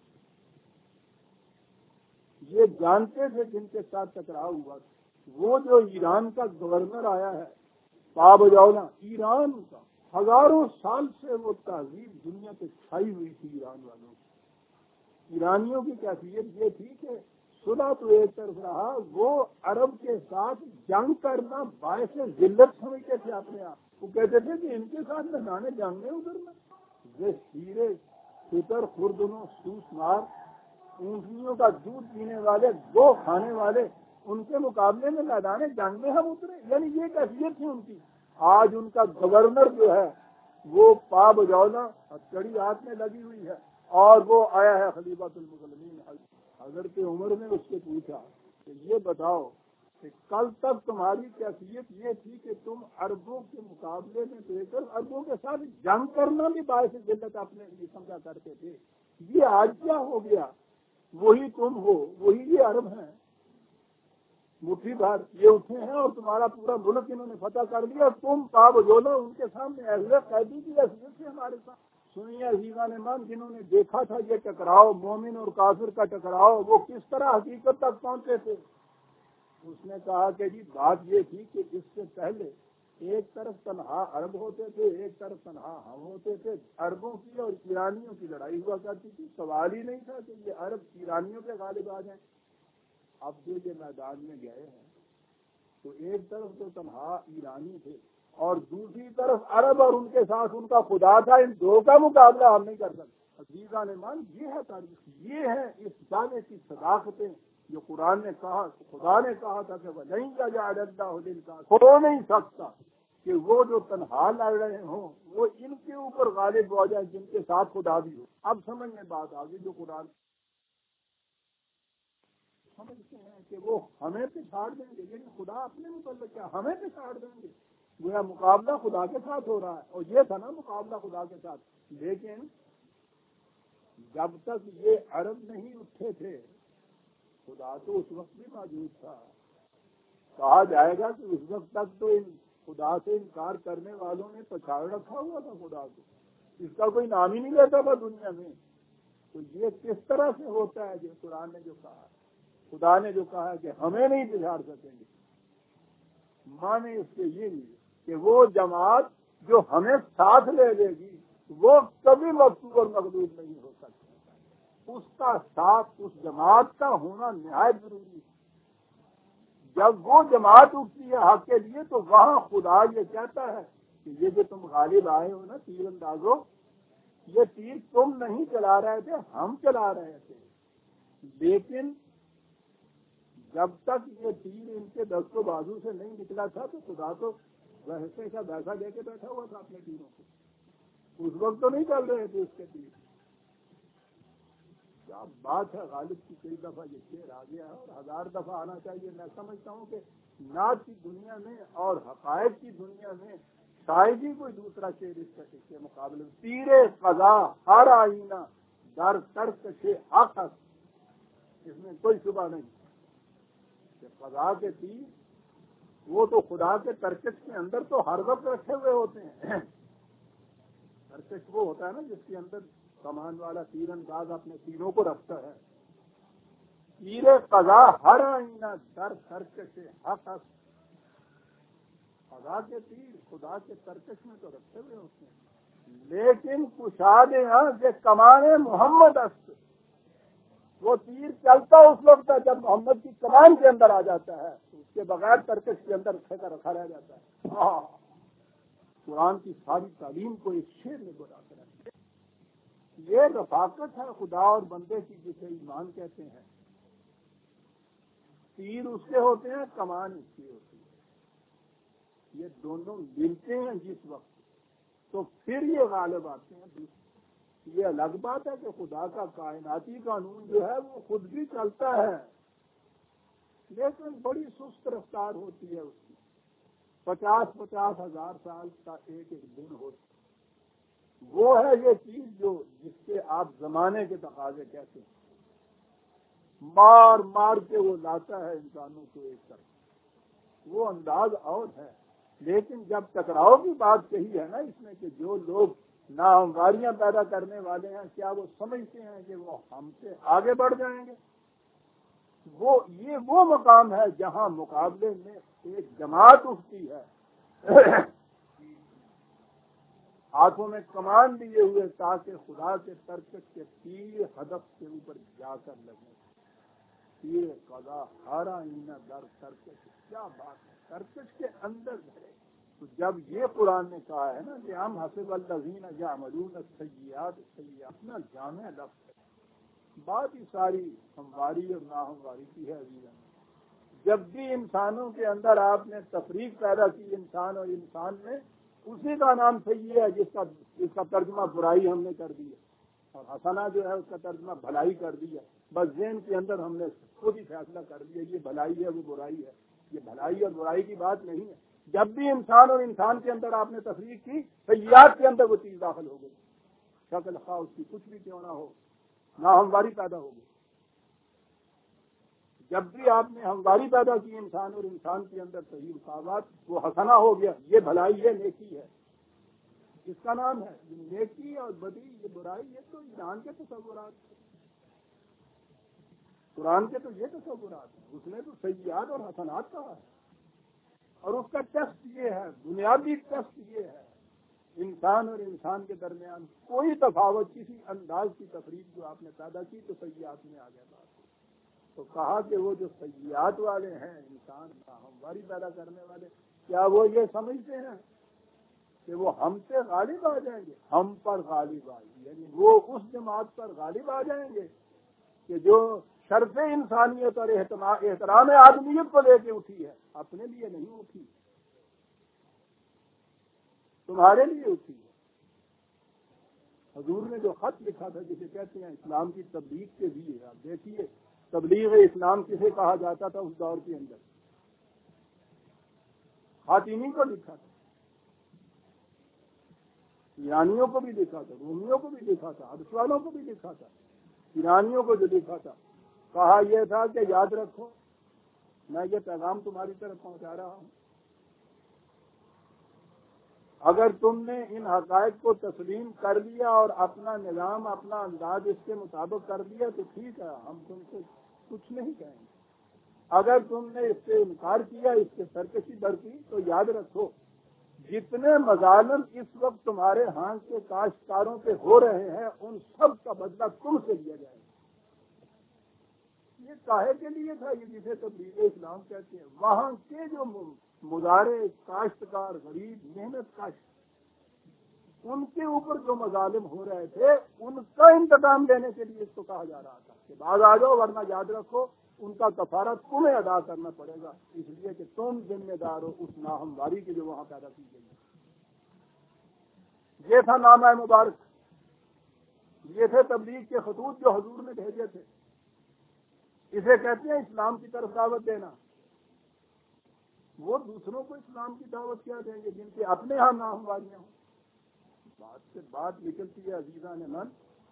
یہ جانتے تھے جن کے ساتھ ٹکراؤ ہوا، وہ جو ایران کا گورنر آیا ہے پابجولا، ایران کا ہزاروں سال سے وہ تہذیب دنیا پہ چھائی ہوئی تھی ایران والوں کی۔ ایرانیوں کی کیفیت یہ تھی کہ صلح تو ایک طرف رہا، وہ عرب کے ساتھ جنگ کرنا باعث ذلت سمجھتے تھے اپنے آپ۔ وہ کہتے تھے کہ ان کے ساتھ میدان جنگ میں اترنا، یہ ہیرے فطر خوردنوں سوس مار اونٹنیوں کا دودھ پینے والے، گو کھانے والے، ان کے مقابلے میں میدان جنگ میں ہم اترے، یعنی یہ کیفیت تھی ان کی۔ آج ان کا گورنر جو ہے وہ پا بجولا ہتھکڑی ہاتھ میں لگی ہوئی ہے، اور وہ آیا ہے خلیفۃ المسلمین۔ حضرت عمر نے اس سے پوچھا کہ یہ بتاؤ کل تک تمہاری کیفیت یہ تھی کہ تم عربوں کے مقابلے میں دیکھ کر عربوں کے ساتھ جنگ کرنا بھی باعث ذلت اپنے لیے سمجھا کرتے تھے. یہ آج کیا ہو گیا؟ وہی تم ہو، وہی یہ عرب ہیں، مٹھی بھر یہ اٹھے ہیں اور تمہارا پورا ملک انہوں نے فتح کر دیا. تم پابجولو ان کے سامنے ایسے قیدی کی حیثیت سے ہمارے ساتھ. سنیے عزیزان من، جنہوں نے دیکھا تھا یہ ٹکراؤ، مومن اور کافر کا ٹکراؤ، وہ کس طرح حقیقت تک پہنچے تھے. اس نے کہا کہ جی بات یہ تھی کہ اس سے پہلے ایک طرف تنہا عرب ہوتے تھے، ایک طرف تنہا ہم ہوتے تھے. عربوں کی اور ایرانیوں کی لڑائی ہوا کرتی تھی. سوال ہی نہیں تھا کہ یہ عرب ایرانیوں کے غالب آ جائیں. اب جو یہ میدان میں گئے ہیں تو ایک طرف تو تنہا ایرانی تھے اور دوسری طرف عرب اور ان کے ساتھ ان کا خدا تھا. ان دو کا مقابلہ ہم نہیں کر سکتے. عزیزان مان، یہ ہے تاریخ، یہ ہے اس دعوے کی صداقتیں جو قرآن نے کہا. خدا نے کہا تھا کہ وہ نہیں جا دل کا ہو نہیں سکتا کہ وہ جو تنہا لڑ رہے ہوں وہ ان کے اوپر غالب ہو جائے جن کے ساتھ خدا بھی ہو. اب سمجھ میں بات آ گئی جو قرآن سمجھتے ہیں کہ وہ ہمیں پچھاڑ دیں گے، یعنی خدا اپنے متعلق کیا ہمیں پچھاڑ دیں گے. گویا مقابلہ خدا کے ساتھ ہو رہا ہے، اور یہ تھا نا مقابلہ خدا کے ساتھ. لیکن جب تک یہ عرب نہیں اٹھے تھے خدا تو اس وقت بھی موجود تھا. کہا جائے گا کہ اس وقت تک تو ان خدا سے انکار کرنے والوں نے پچھاڑ رکھا ہوا تھا خدا کو، اس کا کوئی نام ہی نہیں لیتا تھا دنیا میں. تو یہ کس طرح سے ہوتا ہے جو قرآن نے جو کہا، خدا نے جو کہا کہ ہمیں نہیں پچھاڑ سکیں گے. مانے اس سے یہ بھی کہ وہ جماعت جو ہمیں ساتھ لے لے گی وہ کبھی مغلوب اور مغلوب نہیں ہو سکتی. اس کا ساتھ، اس جماعت کا ہونا نہایت ضروری ہے. جب وہ جماعت اٹھتی ہے حق کے لیے تو وہاں خدا یہ کہتا ہے کہ یہ جو تم غالب آئے ہو نا تیر اندازو، یہ تیر تم نہیں چلا رہے تھے، ہم چلا رہے تھے. لیکن جب تک یہ تیر ان کے دست و بازو سے نہیں نکلا تھا تو خدا تو ویسے کا ویسا لے کے بیٹھا ہوا تھا اپنے تیروں کو. اس وقت تو نہیں چل رہے تھے اس کے تیر. کیا بات ہے. غالب کی کئی دفعہ یہ شعر آ گیا ہے اور ہزار دفعہ آنا چاہیے. میں سمجھتا ہوں کہ نعت کی دنیا میں اور حقائق کی دنیا میں شاید ہی کوئی دوسرا شعر اس کا کے مقابلے میں. تیرے قضا ہر آئینہ در ترک سے حق، اس میں کوئی شبہ نہیں کہ قضا کے تیر وہ تو خدا کے ترکش کے اندر تو ہر وقت رکھے ہوئے ہوتے ہیں. ترکش وہ ہوتا ہے نا جس کے اندر کمان والا تیر انداز اپنے تیروں کو رکھتا ہے. تیر قضا ہر آئینہ در ترکش سے حق، خدا کے تیر خدا کے ترکش میں تو رکھے ہوئے ہوتے ہیں. لیکن کشاد ہاں کہ کمان محمد است، وہ تیر چلتا اس وقت ہے جب محمد کی کمان کے اندر آ جاتا ہے، اس کے بغیر ترکش کے اندر رکھا رکھا رہ جاتا ہے. ہاں، قرآن کی ساری تعلیم کو ایک شعر میں بلا کر رکھتے. یہ رفاقت ہے خدا اور بندے کی جسے ایمان کہتے ہیں. تیر اس کے ہوتے ہیں، کمان اس کی ہوتی ہے. یہ دونوں ملتے ہیں جس وقت تو پھر یہ غالب آتے ہیں. یہ الگ بات ہے کہ خدا کا کائناتی قانون جو ہے وہ خود بھی چلتا ہے لیکن بڑی سست رفتار ہوتی ہے اس کی. پچاس پچاس ہزار سال کا ایک ایک دن ہوتا ہے. وہ ہے یہ چیز جو جس سے آپ زمانے کے تقاضے کہتے ہیں. مار مار کے وہ لاتا ہے انسانوں کو ایک طرف. وہ انداز اور ہے. لیکن جب ٹکراؤ کی بات کہی ہے نا اس میں کہ جو لوگ ناہمواریاں پیدا کرنے والے ہیں کیا وہ سمجھتے ہیں کہ وہ ہم سے آگے بڑھ جائیں گے؟ وہ یہ وہ مقام ہے جہاں مقابلے میں ایک جماعت اٹھتی ہے ہاتھوں میں کمان لیے ہوئے تاکہ خدا کے ترکش کے تیر ہدف کے اوپر جا کر لگے. تیر قضا ہارا اینا در ترکش. کیا بات ہے، ترکش کے اندر دھرے. تو جب یہ قرآن نے کہا ہے نا کہ ہم حسب الذین یعملون السیئات سیئات، اپنا جامع لفظ ہے. بات ہی ساری ہمواری اور ناہمواری کی ہے. جب بھی انسانوں کے اندر آپ نے تفریق پیدا کی انسان اور انسان میں، اسی کا نام سیئ ہے جس کا جس کا ترجمہ برائی ہم نے کر دیا، اور حسنہ جو ہے اس کا ترجمہ بھلائی کر دیا. بس ذہن کے اندر ہم نے خود ہی فیصلہ کر دیا یہ بھلائی ہے وہ برائی ہے. یہ بھلائی اور برائی کی بات نہیں ہے. جب بھی انسان اور انسان کے اندر آپ نے تفریق کی سیئات کے اندر وہ چیز داخل ہو گئی, شکل خواہ اس کی کچھ بھی کیوں نہ ہو, ناہمواری پیدا ہو گئی. جب بھی آپ نے ہمواری پیدا کی انسان اور انسان کے اندر صحیح مساوات, وہ حسنہ ہو گیا. یہ بھلائی ہے, نیکی ہے, اس کا نام ہے نیکی اور بدی. یہ برائی یہ تو ایران کے تصورات, قرآن کے تو یہ تصورات ہیں. اس نے تو سیئات اور حسنات کہا ہے, اور اس کا ٹیسٹ یہ ہے, بنیادی ٹیسٹ یہ ہے, انسان اور انسان کے درمیان کوئی تفاوت کسی انداز کی تفریق جو آپ نے پیدا کی تو سیئات میں آ گیا بات. تو کہا کہ وہ جو سیئات والے ہیں انسان ہمواری پیدا کرنے والے, کیا وہ یہ سمجھتے ہیں کہ وہ ہم سے غالب آ جائیں گے؟ ہم پر غالب آئیں گے, یعنی وہ اس جماعت پر غالب آ جائیں گے کہ جو شرف انسانیت اور احترام آدمیت کو لے کے اٹھی ہے, اپنے لیے نہیں اٹھی, تمہارے لیے اٹھی ہے. حضور نے جو خط لکھا تھا جسے کہتے ہیں اسلام کی تبلیغ کے لیے, آپ دیکھیے تبلیغ اسلام کسے کہا جاتا تھا اس دور کے اندر؟ خاتمی کو لکھا تھا, ایرانیوں کو بھی لکھا تھا, رومیوں کو بھی لکھا تھا, حبش والوں کو بھی لکھا تھا. ایرانیوں کو جو لکھا تھا کہا یہ تھا کہ یاد رکھو میں یہ پیغام تمہاری طرف پہنچا رہا ہوں, اگر تم نے ان حقائق کو تسلیم کر لیا اور اپنا نظام اپنا انداز اس کے مطابق کر دیا تو ٹھیک ہے, ہم تم سے کچھ نہیں کہیں گے. اگر تم نے اس سے انکار کیا, اس سے سرکشی برتی, تو یاد رکھو جتنے مظالم اس وقت تمہارے ہاں کے کاشتکاروں پہ ہو رہے ہیں ان سب کا بدلہ تم سے لیا جائے گا. یہ کاہے کے لیے تھا؟ یہ جسے تبلیغ اسلام کہتے ہیں. وہاں کے جو مزارے کاشتکار غریب محنت کاش, ان کے اوپر جو مظالم ہو رہے تھے ان کا انتقام لینے کے لیے اس کو کہا جا رہا تھا کہ بعض آ جاؤ, ورنہ یاد رکھو ان کا کفارہ تمہیں ادا کرنا پڑے گا, اس لیے کہ تم ذمہ دار ہو اس ناہمواری کی جو وہاں پیدا کی گئی ہے. یہ تھا نامہ مبارک, یہ تھے تبلیغ کے خطوط جو حضور نے بھیجے تھے. اسے کہتے ہیں اسلام کی طرف دعوت دینا. وہ دوسروں کو اسلام کی دعوت کیا دیں گے جن کے اپنے ہاں ناہمواریاں ہوں؟ بات سے بات نکلتی ہے عزیزان من.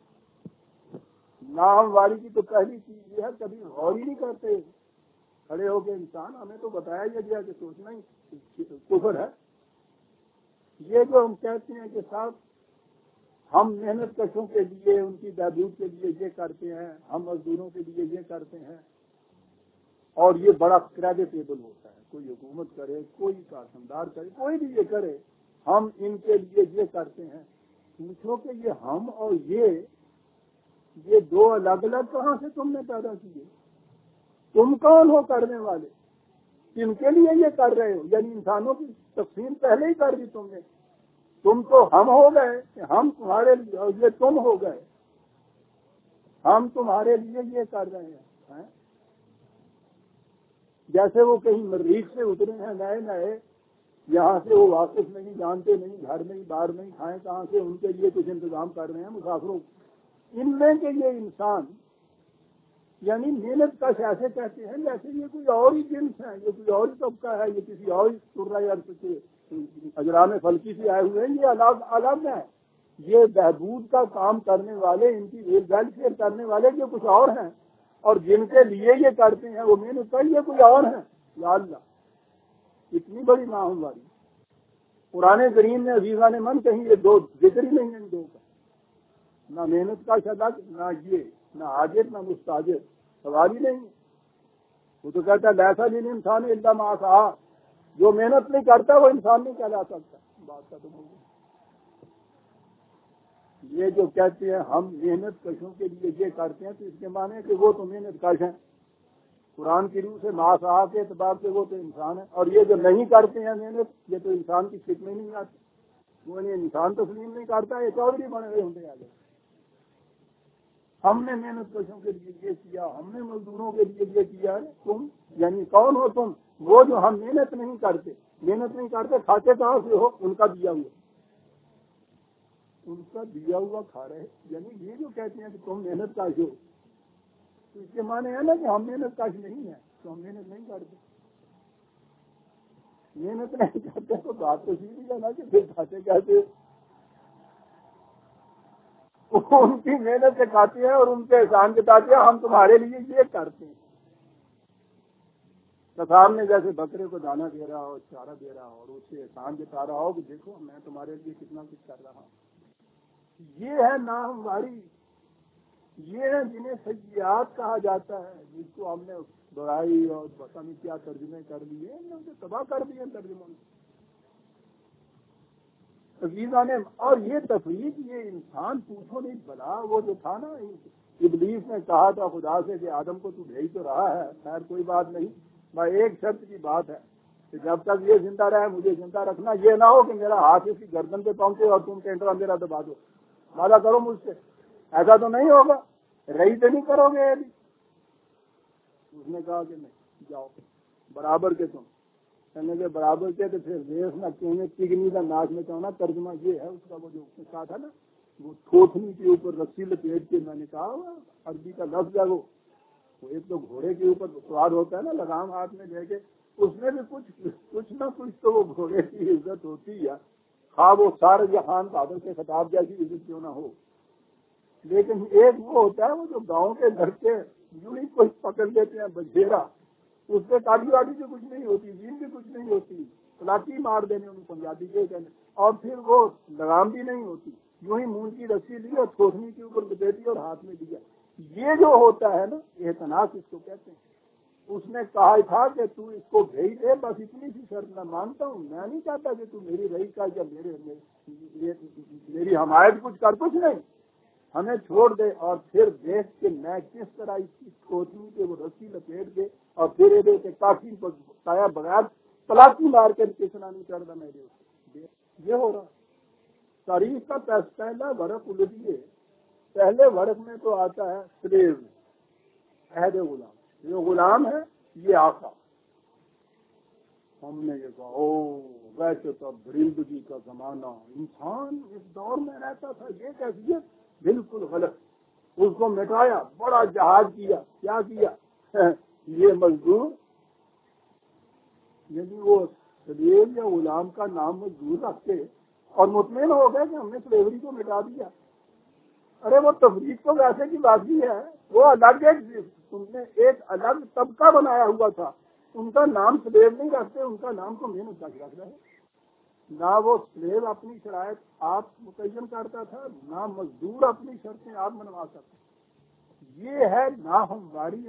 ناہمواری کی تو پہلی چیز یہ ہے کبھی غور ہی نہیں کرتے کھڑے ہو کے انسان. ہمیں تو بتایا یہ گیا کہ سوچنا ہی کفر ہے. یہ جو ہم کہتے ہیں کہ صاحب ہم محنت کشوں کے لیے ان کی بہبود کے لیے یہ کرتے ہیں, ہم مزدوروں کے لیے یہ کرتے ہیں, اور یہ بڑا کریڈیٹیبل ہوتا ہے. کوئی حکومت کرے, کوئی کارخاندار کرے, کوئی بھی یہ کرے, ہم ان کے لیے یہ کرتے ہیں. پوچھو کہ یہ ہم اور یہ یہ دو الگ الگ کہاں سے تم نے پیدا کیے؟ تم کون ہو کرنے والے؟ کن کے لیے یہ کر رہے ہو؟ یعنی انسانوں کی تقسیم پہلے ہی کر دی تم نے. تم تو ہم ہو گئے کہ ہم تمہارے لیے, اور یہ تم ہو گئے ہم تمہارے لیے یہ کر رہے ہیں. جیسے وہ کہیں مریخ سے اترے ہیں نئے نئے, یہاں سے وہ واقف نہیں, جانتے نہیں, گھر نہیں باہر نہیں, کھائیں کہاں سے, ان کے لیے کچھ انتظام کر رہے ہیں مسافروں. ان میں کے یہ انسان یعنی محنت کش ایسے کہتے ہیں جیسے یہ کوئی اور ہی جنس ہے, یہ کوئی اور ہی طبقہ ہے, یہ کسی اور ہی کے اجرام فلکی سے آئے ہوئے ہیں. یہ الگ الگ ہے. یہ بہبود کا کام کرنے والے, ان کی ویلفیئر کرنے والے یہ کچھ اور ہیں, اور جن کے لیے یہ کرتے ہیں وہ محنت کر یہ کوئی اور ہیں. یا اللہ, اتنی بڑی ناہمواری قرآن کریم نے عزیزان من کہیں یہ دو ذکر ہی نہیں ہے. ان دو کا نہ محنت کا شدہ, نہ یہ نہ حاجت نہ مستاجر, سوال ہی نہیں. وہ تو کہتا ہے لیسا جن انسان الا ما سعی, جو محنت نہیں کرتا وہ انسان نہیں کہلا سکتا. بات کا تو بول یہ جو کہتے ہیں ہم محنت کشوں کے لیے یہ کرتے ہیں, تو اس کے معنی ہے کہ وہ تو محنت کش ہیں. قرآن کی روح سے ما سعی کے اعتبار سے وہ تو انسان ہے, اور یہ جو نہیں کرتے ہیں محنت یہ تو انسان کی فکر میں نہیں آتی. وہ انسان تسلیم نہیں کرتا, یہ چودھری بنے ہوئے ہوں گے. آگے ہم نے محنت کشوں کے لیے یہ کیا, ہم نے مزدوروں کے لیے یہ کیا. تم یعنی کون ہو تم؟ وہ جو ہم محنت نہیں کرتے, محنت نہیں کرتے کھاتے کہاں سے ہو؟ ان کا دیا ہوا, ان کا دیا ہوا کھا رہے. یعنی یہ جو کہتے ہیں کہ تم محنت کاش ہو, تو اس کے معنی ہے نا کہ ہم محنت کاش نہیں ہیں, تو ہم محنت نہیں کرتے. محنت نہیں کرتے تو بات تو سیدھی جانا کہ پھر کھاتے کہتے ان کی محنت سے کھاتے ہیں اور ان کے احسان جتاتے ہیں، ہم تمہارے لیے یہ کرتے ہیں. کسان نے جیسے بکرے کو دانا دے رہا ہو، چارہ دے رہا ہو اور اسے احسان جتا رہا ہو کہ دیکھو میں تمہارے لیے کتنا کچھ کر رہا ہوں. یہ ہے ناہمواری، یہ ہے جنہیں سیئات کہا جاتا ہے، جس کو ہم نے برائی اور پتہ نہیں کیا ترجمے کر لیے، ہم نے تباہ کر دیے ترجموں نے. عزیزاں نے اور یہ تفریق، یہ انسان پوچھو نہیں بلا، وہ جو تھا نا ابلیس نے کہا تھا خدا سے کہ آدم کو تو بھیج تو رہا ہے، خیر کوئی بات نہیں، میں ایک شرط کی بات ہے کہ جب تک یہ زندہ رہے مجھے زندہ رکھنا، یہ نہ ہو کہ میرا ہاتھ اس کی گردن پہ پہنچے اور تم ٹینٹرا میرا دبا دو. وعدہ کرو مجھ سے، ایسا تو نہیں ہوگا، رہی تو نہیں کرو گے ابھی. اس نے کہا کہ نہیں، جاؤ برابر کے تم کہنے کے برابر کے، تو پھر ریس نہ کہنے پگنی کا ناچ میں کہنا، ترجمہ یہ ہے اس کا. وہ جو اس نے کہا تھا نا، وہ تھوتنی کے اوپر رسی لپیٹ کے، میں نے کہا عربی کا لفظ ہے وہ وہ ایک تو گھوڑے کے اوپر سوار ہوتا ہے نا لگام ہاتھ میں لے کے، اس میں بھی کچھ کچھ نہ کچھ تو وہ گھوڑے کی عزت ہوتی ہے، ہاں وہ سارے جہان بہادر کے خطاب جیسی عزت کیوں نہ ہو. لیکن ایک وہ ہوتا ہے وہ جو گاؤں کے لڑکے یوں ہی کوئی پکڑ لیتے ہیں بجھیرا، اس سے کاٹی واٹی سے کچھ نہیں ہوتی، جین بھی کچھ نہیں ہوتی، پلاٹی مار دینے ان پنجابی کے کہنے، اور پھر وہ لگام بھی نہیں ہوتی، یوں ہی مون کی رسی لی اور تھوتنی کے اوپر لپیٹی اور ہاتھ میں دیا. یہ جو ہوتا ہے نا احتناس اس کو کہتے ہیں. اس نے کہا تھا کہ تو اس کو بھیج دے، بس اتنی سی شرط میں مانتا ہوں، میں نہیں چاہتا کہ تو میری رہی کا یا میرے میری حمایت کچھ کر، کچھ نہیں، ہمیں چھوڑ دے. اور پھر دیکھ کہ میں کس طرح اس کی کوچنی کے وہ رسی لپیٹ دے اور پھر یہ دیکھ کافی پایا بغیر تلاقی مار کے کسنا نہیں کرتا. میں یہ ہو رہا تاریخ کا پہلا ورق الجھیے. پہلے ورق میں تو آتا ہے سلیو، عہد غلام، جو غلام ہے یہ آقا. ہم نے یہ کہا او ویسے تو درندگی کا زمانہ، انسان اس دور میں رہتا تھا، یہ کیفیت بالکل غلط. اس کو مٹایا، بڑا جہاد کیا. کیا کیا؟ یہ مزدور، یعنی وہ سلیو یا غلام کا نام مزدور رکھتے اور مطمئن ہو گئے کہ ہم نے سلیوری کو مٹا دیا. ارے وہ تفریق تو ویسے کی بات بھی ہے، وہ الگ ایک تم نے ایک الگ طبقہ بنایا ہوا تھا. ان کا نام سلیو نہیں رکھتے، ان کا نام تو محنت تک رکھ رہے. نہ وہ سلیو اپنی شرائط آپ متعین کرتا تھا، نہ مزدور اپنی شرطیں آپ منوا سکتے. یہ ہے ناہمواری.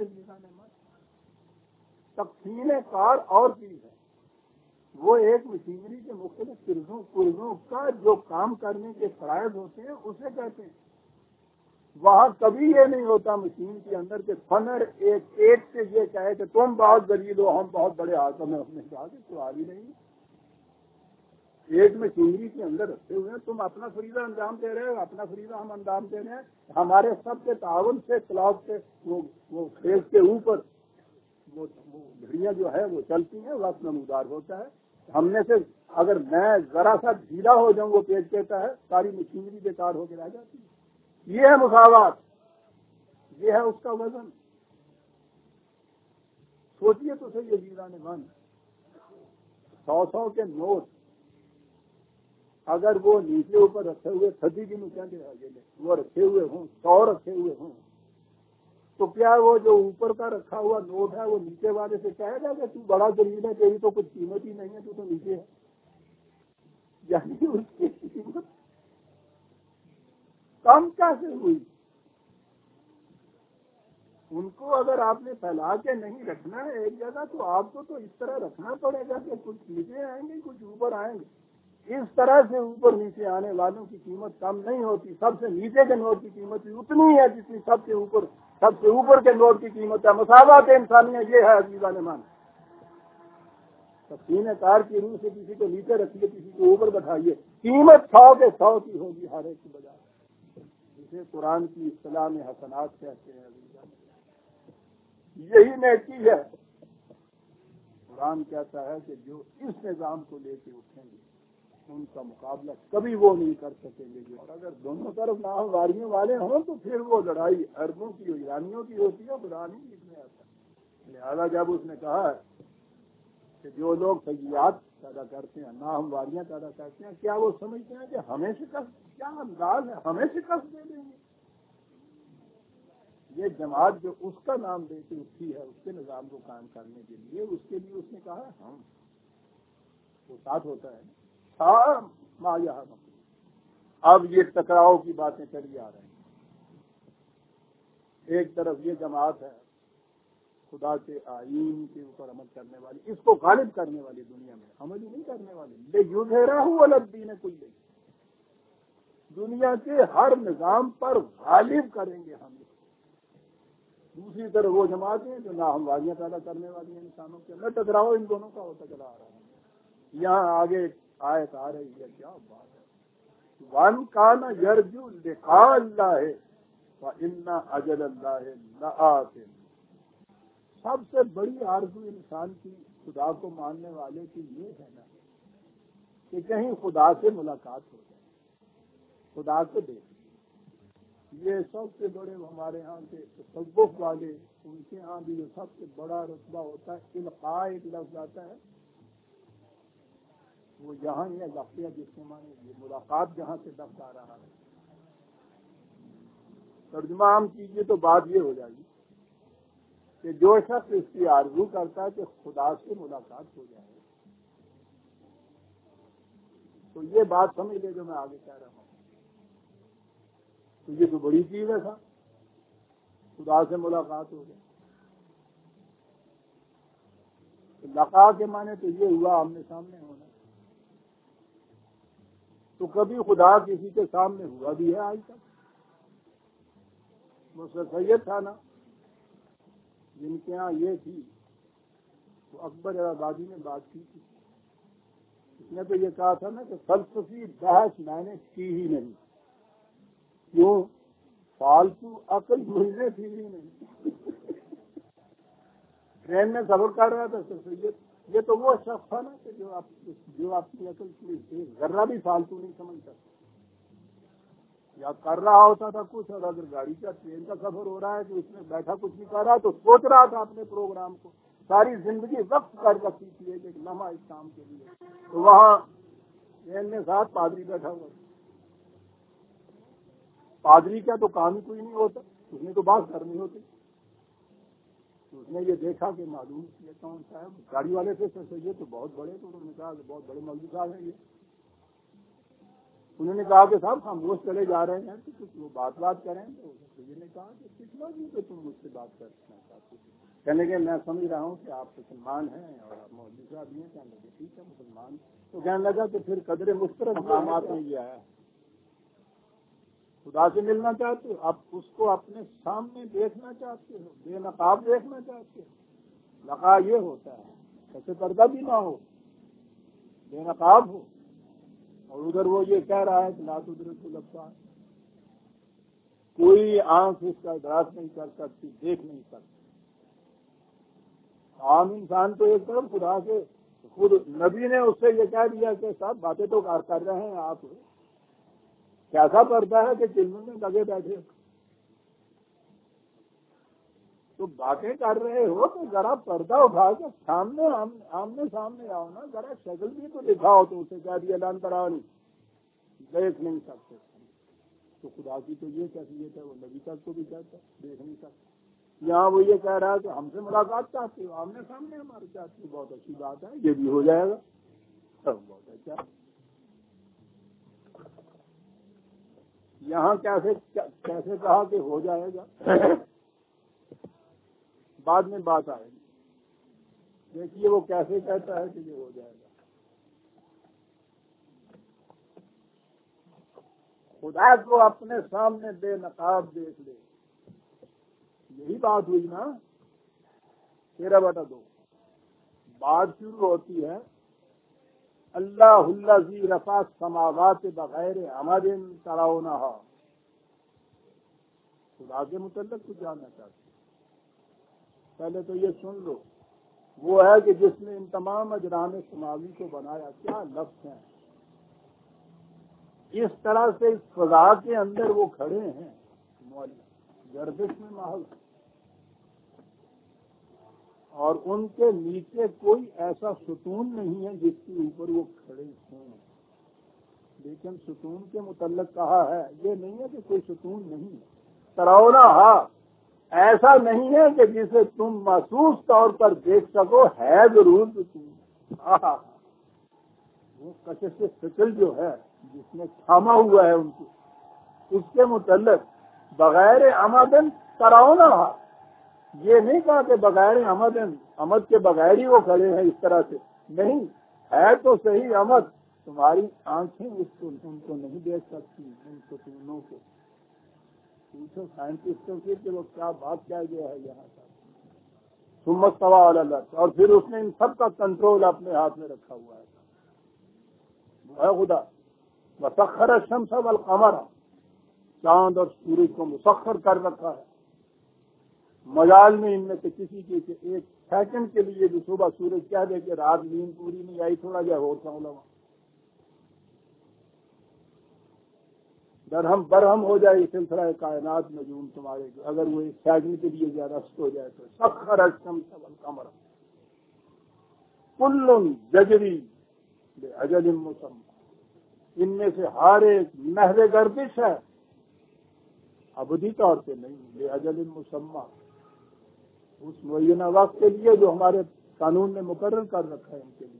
تقسیم کار اور چیز ہے، وہ ایک مشینری کے مختلف پرزوں پرزوں کا جو کام کرنے کے فرائض ہوتے ہیں اسے کہتے ہیں. وہاں کبھی یہ نہیں ہوتا مشین کے اندر کہ فنر ایک ایک سے یہ کہے کہ تم بہت غریب ہو ہم بہت بڑے حاکم ہیں. اپنے کہا کہ سوال ہی نہیں. ایک مشینری کے اندر رکھتے ہوئے تم اپنا فریضہ انجام دے رہے ہو، اپنا فریضہ ہم انجام دے رہے ہیں. ہمارے سب کے تعاون سے کلاس سے وہ فیس کے اوپر وہ گھڑیاں جو ہے وہ چلتی ہیں، وقت نمودار ہوتا ہے. ہم نے سے اگر میں ذرا سا ڈھیلا ہو جاؤں وہ پیج کہتا ہے ساری مشینری بیکار ہو کے رہ جاتی ہے. یہ ہے مساوات، یہ ہے اس کا وزن. سوچیے تو صحیح عزیزان من، سو سو کے نوٹ اگر وہ نیچے اوپر رکھے ہوئے تھدی کی نکلیں وہ رکھے ہوئے ہوں، سو رکھے ہوئے ہوں، تو کیا وہ جو اوپر کا رکھا ہوا نوٹ ہے وہ نیچے والے سے کہے گا کہ تو بڑا غریب ہے، تیری تو کچھ قیمت ہی نہیں ہے، تو تو نیچے ہے. یعنی اس کی قیمت کم کیسے ہوئی؟ ان کو اگر آپ نے پھیلا کے نہیں رکھنا ہے ایک جگہ تو آپ کو تو اس طرح رکھنا پڑے گا کہ کچھ نیچے آئیں گے کچھ اوپر آئیں گے. اس طرح سے اوپر نیچے آنے والوں کی قیمت کم نہیں ہوتی. سب سے نیچے کے نوٹ کی قیمت بھی اتنی ہے جتنی سب سے اوپر سب سے اوپر کے نوٹ کی قیمت ہے. مساوات انسانیہ یہ ہے عزیزان مان. تقسیم کار کی روح سے کسی کو نیچے رکھیے، کسی کو اوپر بٹھائیے، قیمت سو کے سو کی ہوگی ہر ایک کی بجائے. جسے قرآن کی اصطلاح میں حسنات کہتے ہیں. یہی نیکی ہے. قرآن کہتا ہے کہ جو اس نظام کو لے کے اٹھیں گے ان کا مقابلہ کبھی وہ نہیں کر سکیں گے. اور اگر دونوں طرف ناہمواریوں والے ہوں تو پھر وہ لڑائی عربوں کی ایرانیوں کی ہوتی ہے، خدا نہیں لکھنے آتا. لہٰذا جب اس نے کہا کہ جو لوگ سیئات پیدا کرتے ہیں، ناہمواریاں پیدا کرتے ہیں، کیا وہ سمجھتے ہیں کہ ہمیں شکست، کیا انداز ہے، ہمیں شکست دے دیں گے؟ یہ جماعت جو اس کا نام دے کے اٹھی ہے اس کے نظام کو قائم کرنے کے لیے، اس کے لیے اس نے کہا ہے ہم وہ ساتھ ہوتا ہے سام ما یہاں۔ اب یہ ٹکراؤ کی باتیں چلی آ رہی ہیں، ایک طرف یہ جماعت ہے خدا کے آئین کے اوپر عمل کرنے والی، اس کو غالب کرنے والی، دنیا میں عمل ہی نہیں کرنے والی، لے یظہرہ علی الدین کلہ، دنیا کے ہر نظام پر غالب کریں گے ہم۔ دوسری طرف وہ جماعتیں جو ناہمواریاں پیدا کرنے والی ہیں انسانوں کے اندر، ٹکراؤ ان دونوں کا ہوتا چلا آ رہا ہے۔ یہاں آگے آیت آ رہی ہے، کیا بات ہے، وَمَن كَانَ يَرْجُو لِقَاءَ اللَّهِ فَإِنَّ أَجَلَ اللَّهِ لَآتٍ۔ سب سے بڑی آرزو انسان کی خدا کو ماننے والے کی یہ ہے نا کہ کہیں خدا سے ملاقات ہو جائے، خدا کو دیکھ۔ یہ سب سے بڑے ہمارے ہاں کے تصوف والے، ان کے ہاں بھی جو سب سے بڑا رتبہ ہوتا ہے، القاء ایک لفظ آتا ہے، وہ یہاں یہ لفظ ہے جس کے معنی یہ ملاقات جہاں سے لفظ آ رہا ہے۔ ترجمہ عام کیجیے تو بات یہ ہو جائے گی کہ جو شخص اس کی آرزو کرتا ہے کہ خدا سے ملاقات ہو جائے، تو یہ بات سمجھ لے جو میں آگے کہہ رہا ہوں، تو یہ تو بڑی چیز ہے تھا، خدا سے ملاقات ہو جائے۔ لقا کے معنی تو یہ ہوا آمنے سامنے ہونا، تو کبھی خدا کسی کے سامنے ہوا بھی ہے آج تک؟ مسئلہ سید تھا نا، جن کے ہاں یہ تھی، تو اکبر آبادی میں بات کی تھی، اس نے تو یہ کہا تھا نا کہ فلسفی بحث میں نے کی ہی نہیں، کیوں؟ فالتو عقل مجھے تھی ہی نہیں۔ ٹرین میں سفر کر رہا تھا سر سید، یہ تو وہ شخص تھا نا کہ جو آپ جو اپنی عقل کی ذرہ بھی فالتو نہیں سمجھتا، یا کر رہا ہوتا تھا کچھ، اور اگر گاڑی کا ٹرین کا سفر ہو رہا ہے تو اس میں بیٹھا کچھ نہیں کر رہا تو سوچ رہا تھا اپنے پروگرام کو، ساری زندگی وقت کر رکھی تھی ایک لمحہ اس کام کے لیے، تو وہاں ٹرین میں ساتھ پادری بیٹھا ہوا، پادری کا تو کام ہی کوئی نہیں ہوتا، اس نے تو بات کرنی ہوتی، اس نے یہ دیکھا کہ معلوم یہ کون سا ہے، گاڑی والے سے سر یہ تو بہت بڑے، تو انہوں نے کہا کہ بہت بڑے مولوی صاحب ہیں یہ، انہوں نے کہا کہ صاحب خاموش چلے جا رہے ہیں تو کچھ وہ بات بات کریں، تو سید نے کہا کہ کتنا بھی تو تم مجھ سے بات کرنا چاہتے ہو، کہنے کہ میں سمجھ رہا ہوں کہ آپ مسلمان ہیں اور آپ مولوی صاحب بھی ہیں، کہنے لگے ٹھیک ہے مسلمان، تو کہنے لگا کہ پھر قدر مشترک مقامات میں یہ ہے، خدا سے ملنا چاہتے ہو، آپ اس کو اپنے سامنے دیکھنا چاہتے ہو، بے نقاب دیکھنا چاہتے ہو، لقا یہ ہوتا ہے ایسے پردہ بھی نہ ہو، بے نقاب ہو، اور ادھر وہ یہ کہہ رہا ہے کہ لا تدرک الابصار، کوئی آنکھ اس کا ادراک نہیں کر سکتی، دیکھ نہیں سکتی۔ عام انسان تو ایک طرف خدا سے، خود نبی نے اس سے یہ کہہ دیا کہ صاحب باتیں تو کر رہے ہیں آپ، کیسا پردہ ہے کہ چلموں میں لگے بیٹھے، تو باتیں کر رہے ہو تو ذرا پردہ اٹھا کے سامنے آمنے سامنے آؤ نا، ذرا شکل بھی تو دکھاؤ، تو اسے کہہ دیا لان ترانی، دیکھ نہیں سکتے، تو خدا کی تو یہ کیفیت ہے، وہ نبی تک کو بھی کہتا ہے دیکھ نہیں سکتے، یہاں وہ یہ کہہ رہا ہے کہ ہم سے ملاقات چاہتے ہو، آمنے سامنے ہمارے چاہتے ہو، بہت اچھی بات ہے، یہ بھی ہو جائے گا، بہت اچھا۔ یہاں کیسے کیسے کہا کہ ہو جائے گا، بعد میں بات آئے گی، دیکھیے وہ کیسے کہتا ہے کہ یہ ہو جائے گا۔ خدا کو اپنے سامنے بے نقاب دیکھ لے، یہی بات ہوئی نا، تیرہ بٹا دو بات شروع ہوتی ہے، اللہ الذی رفع السماوات بغیر عمد ترونہا، خدا کے متعلق کچھ جاننا چاہتے ہیں، پہلے تو یہ سن لو، وہ ہے کہ جس نے ان تمام اجرام سماوی کو بنایا، کیا لفظ ہیں، اس طرح سے اس فضا کے اندر وہ کھڑے ہیں، گردش میں محل، اور ان کے نیچے کوئی ایسا ستون نہیں ہے جس کے اوپر وہ کھڑے ہوں. لیکن ستون کے متعلق کہا ہے، یہ نہیں ہے کہ کوئی ستون نہیں. ترونا ہاں ایسا نہیں ہے کہ جسے تم محسوس طور پر دیکھ سکو، ہے ضرور ستون. وہ کشش فکر جو ہے جس نے تھاما ہوا ہے ان کو، اس کے متعلق بغیر آمدن ترونا ہاں، یہ نہیں کہا کہ بغیر آمدن، آمد کے بغیر ہی وہ کھڑے ہیں اس طرح سے. نہیں ہے تو صحیح آمد، تمہاری آنکھیں اس کو ان کو نہیں دیکھ سکتی ان ستونوں کو. پوچھو سائنٹسٹوں سے کہ وہ کیا بات کیا گیا ہے یہاں پر. ثم استوى على العرش، اور پھر اس نے ان سب کا کنٹرول اپنے ہاتھ میں رکھا ہوا ہے. وہ ہے خدا. وسخر الشمس والقمر، چاند اور سورج کو مسخر کر رکھا ہے. مجال میں ان میں سے کسی کے ایک سیکنڈ کے لیے جو صبح سورج کہہ دے کہ رات نیند پوری نہیں آئی، تھوڑا جا اور سا لگا درہم برہم ہو جائے سلسلہ کائنات نجوم تمہارے، اگر وہ ایک سیکنڈ کے لیے زیادہ ہو جائے تو. سخر الشمس والقمر کل یجری لاجل مسمى، ان میں سے ہر ایک محض گردش ہے، ابدی طور پہ نہیں، لاجل مسمى، اس معینہ وقت کے لیے جو ہمارے قانون نے مقرر کر رکھا ہے ان کے لیے.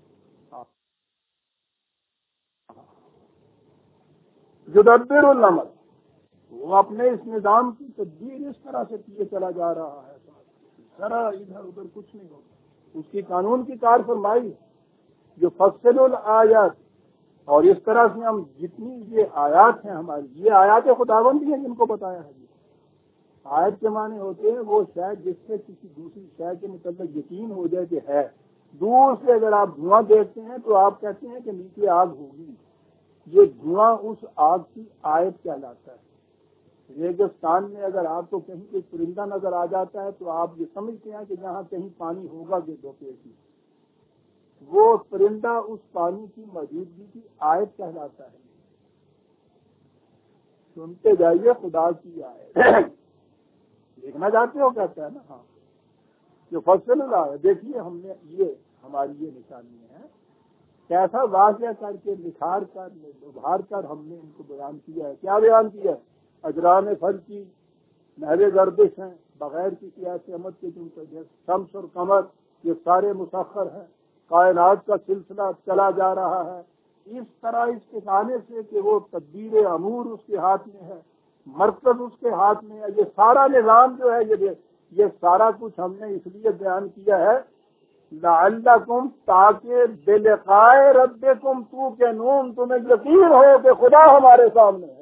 یدبر الامر، وہ اپنے اس نظام کی تدبیر اس طرح سے کیے چلا جا رہا ہے، ذرا ادھر ادھر کچھ نہیں ہوگا. اس کی قانون کی کار فرمائی جو فصل الآیات، اور اس طرح سے ہم جتنی یہ آیات ہیں ہماری، یہ آیات خداوندی ہیں جن کو بتایا ہے. آیت کے معنی ہوتے ہیں وہ شاید جس سے کسی دوسری شے کے متعلق یقین ہو جائے کہ ہے. دور سے اگر آپ دھواں دیکھتے ہیں تو آپ کہتے ہیں کہ نیچے آگ ہوگی. یہ دھواں اس آگ کی آیت کہلاتا ہے. ریگستان میں اگر آپ کو کہیں کوئی پرندہ نظر آ جاتا ہے تو آپ یہ سمجھتے ہیں کہ جہاں کہیں پانی ہوگا کہ دو پیشی، وہ پرندہ اس پانی کی موجودگی کی آیت کہلاتا ہے. سنتے جائیے خدا کی آیت. دیکھنا چاہتے ہو کہتا ہے نا، ہاں جو فصل رہا ہے. دیکھیے ہم نے یہ ہماری یہ نشانی ہے کیسا واضح کر کے نکھار کر ابھار کر ہم نے ان کو بیان کیا ہے. کیا بیان کیا ہے؟ اجرام فل کی نہرے گردش ہیں بغیر کسی ایسے عمد کے جن کو شمس اور قمر یہ سارے مسخر ہیں. کائنات کا سلسلہ چلا جا رہا ہے اس طرح اس ٹھکانے سے کہ وہ تدبیر امور اس کے ہاتھ میں ہے، مرکز اس کے ہاتھ میں ہے. یہ سارا نظام جو ہے یہ یہ سارا کچھ ہم نے اس لیے بیان کیا ہے لعلکم، تاکہ بلقاء ربکم توقنون، تمہیں یقین ہو کہ خدا ہمارے سامنے ہے.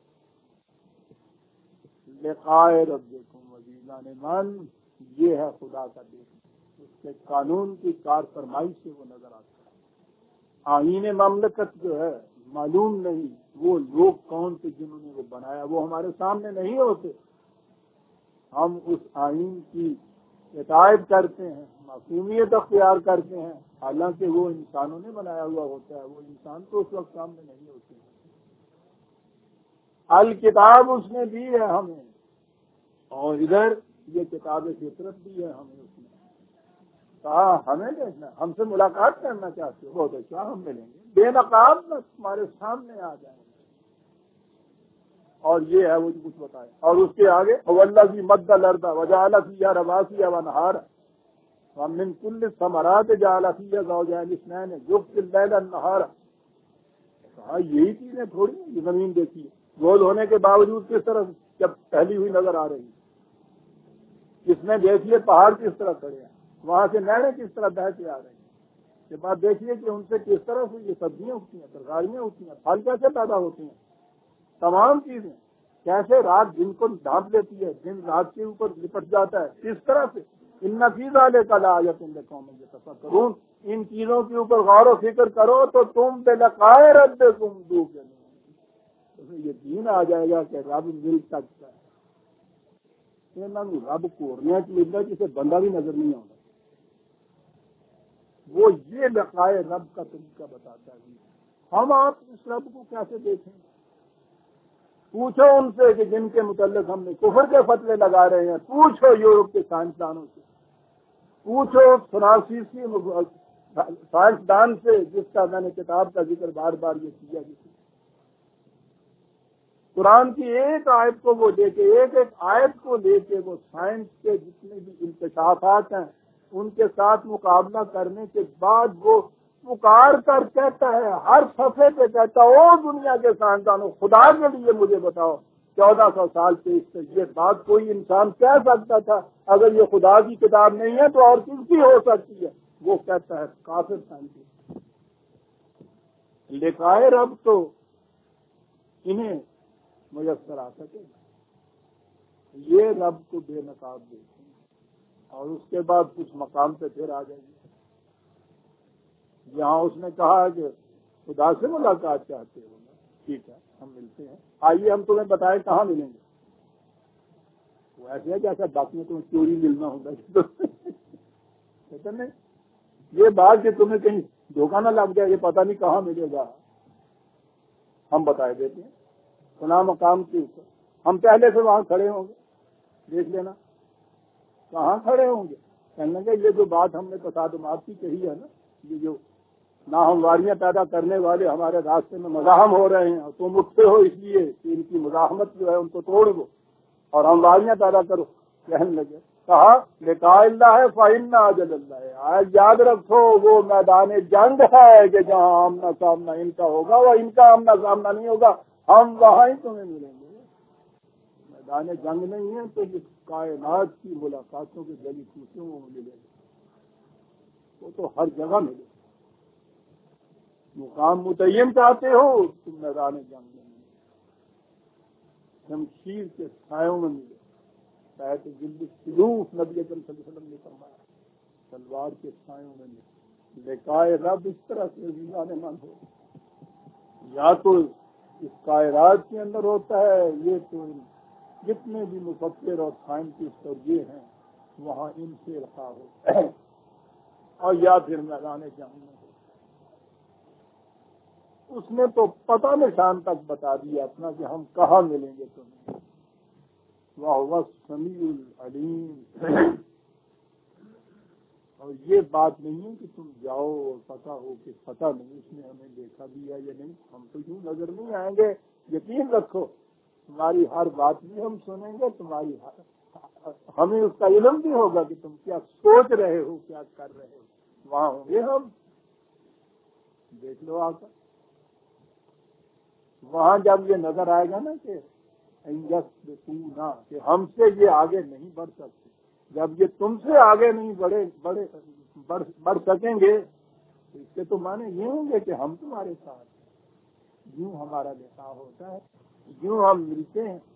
لقاء ربکم وزیزان من، یہ ہے خدا کا دیکھنا. اس کے قانون کی کار فرمائی سے وہ نظر آتا ہے. آئین مملکت جو ہے معلوم نہیں وہ لوگ کون تھے جنہوں نے وہ بنایا، وہ ہمارے سامنے نہیں ہوتے. ہم اس آئین کی اطاعت کرتے ہیں، معصومیت اختیار کرتے ہیں، حالانکہ وہ انسانوں نے بنایا ہوا ہوتا ہے. وہ انسان تو اس وقت سامنے نہیں ہوتے. الکتاب اس نے دی ہے ہمیں، اور ادھر یہ کتاب فطرت دی ہے ہمیں. اس نے کہا ہمیں دیکھنا، ہم سے ملاقات کرنا چاہتے ہو بہت اچھا، ہم ملیں گے. بے نقاب بس ہمارے سامنے آ جائیں گے. اور یہ ہے وہ جو کچھ بتایا. اور اس کے آگے واللہ کی مد الارض وجعل فیہا رواسیا وانہارا ومن کل الثمرات جعل فیہا زوجین اثنین یغشی اللیل النہار. کہا یہی چیزیں تھوڑی ہیں. یہ زمین دیکھیے گول ہونے کے باوجود کس طرح جب پھیلی ہوئی نظر آ رہی ہے. اس میں دیکھیے پہاڑ کس طرح کھڑے ہیں، وہاں سے نہریں کس طرح بہ کے آ رہی ہیں. یہ بات دیکھیے کہ ان سے کس طرح سے یہ سبزیاں اگتی ہیں، ترکاریاں اگتی ہیں، پھل کیسے پیدا ہوتے ہیں. تمام چیزیں کیسے رات دن کو ڈھانپ لیتی ہے، دن رات کے اوپر لپٹ جاتا ہے، اس طرح سے ان فی ذلک لآیۃ لقوم یتفکرون. ان چیزوں کے اوپر غور و فکر کرو تو تم بلقاء ربکم توقنون، یقین آ جائے گا کہ رب مل سکتا ہے. رب کو ملتا جسے بندہ بھی نظر نہیں آتا. وہ یہ لقاء رب کا طریقہ بتاتا ہے. ہم آپ اس رب کو کیسے دیکھیں؟ پوچھو ان سے کہ جن کے متعلق ہم نے کفر کے فتوے لگا رہے ہیں. پوچھو یورپ کے سائنسدانوں سے پوچھو فرانسیسی سائنسدان سے جس کا میں نے کتاب کا ذکر بار بار یہ کیا، قرآن کی ایک آیت کو وہ لے کے ایک ایک آیت کو لے کے وہ سائنس کے جتنے بھی انکشافات ہیں ان کے ساتھ مقابلہ کرنے کے بعد وہ پکار کر کہتا ہے، ہر صفحے پہ کہتا ہے، او دنیا کے سائنسدانوں خدا کے لیے مجھے بتاؤ چودہ سو سال سے اس سے یہ بات کوئی انسان کہہ سکتا تھا؟ اگر یہ خدا کی کتاب نہیں ہے تو اور کس کی ہو سکتی ہے؟ وہ کہتا ہے کافر سائنس لکھائے رب تو انہیں میسر آ سکے گا، یہ رب کو بے نقاب دیتے ہیں اور اس کے بعد کچھ مقام پہ پھر آ جائیں گے جہاں اس نے کہا کہ خدا سے ملاقات چاہتے ہو، ٹھیک ہے ہم ملتے ہیں، آئیے ہم تمہیں بتائیں کہاں ملیں گے۔ وہ ایسے ہے جیسا ڈاک میں تمہیں چوری ملنا ہوتا ہے نہیں، یہ بات کہ تمہیں کہیں دھوکہ نہ لگ جائے، یہ پتہ نہیں کہاں ملے گا، ہم بتائے دیتے ہیں فلاں مقام کے اوپر، ہم پہلے سے وہاں کھڑے ہوں گے، دیکھ لینا کہاں کھڑے ہوں گے۔ کہنے لگے یہ جو بات ہم نے تصادمات کی کہی ہے نا، یہ جو ناہمواریاں پیدا کرنے والے ہمارے راستے میں مزاحم ہو رہے ہیں، تم اٹھتے ہو اس لیے کہ ان کی مزاحمت جو ہے ان کو توڑ دو اور ہمواریاں پیدا کرو۔ کہنے لگے کہا لقاء اللہ ہے فإن اجل اللہ ہے، آج یاد رکھو وہ میدان جنگ ہے کہ جہاں آمنا سامنا ان کا ہوگا، وہ ان کا آمنا سامنا نہیں ہوگا، ہم وہاں ہی تمہیں ملیں گے۔ میدان جنگ نہیں ہے تو اس کائنات کی ملاقاتوں کے گلی کوچوں میں ملے گا، وہ تو ہر جگہ ملے گا۔ مقام متعین چاہتے ہو تم میدان جنگ میں ملے، شمشیر کے سایوں میں ملے، شاید جلد سلوف نبی اکرم صلی اللہ علیہ وسلم نے فرمایا تلوار کے سایوں میں ملے۔ لقاء رب اس طرح سے ویزا نے من ہو، یا تو اس کائرات کے اندر ہوتا ہے، یہ تو جتنے بھی مفکر اور سائنٹسٹ اور یہ ہیں وہاں ان سے رکھا ہو، اور یا پھر میدان جنگ میں ہو۔ اس نے تو پتہ نشان تک بتا دیا اپنا کہ ہم کہاں ملیں گے تمہیں، وَهُوَ السَّمِيعُ الْعَلِيمُ۔ اور یہ بات نہیں ہے کہ تم جاؤ اور پتہ ہو کہ پتہ نہیں اس نے ہمیں دیکھا بھی ہے یا نہیں، ہم تو یوں نظر نہیں آئیں گے، یقین رکھو تمہاری ہر بات بھی ہم سنیں گے، تمہاری ہر ہمیں اس کا علم بھی ہوگا کہ تم کیا سوچ رہے ہو، کیا کر رہے ہو، وہاں ہوں گے ہم، دیکھ لو آ کر۔ وہاں جب یہ نظر آئے گا نا کہ کہ ہم سے یہ آگے نہیں بڑھ سکتے، جب یہ تم سے آگے نہیں بڑھے بڑھے بڑھ, بڑھ سکیں گے تو اس کے تو معنی یہ ہوں گے کہ ہم تمہارے ساتھ، یوں ہمارا لقاء ہوتا ہے، یوں ہم ملتے ہیں۔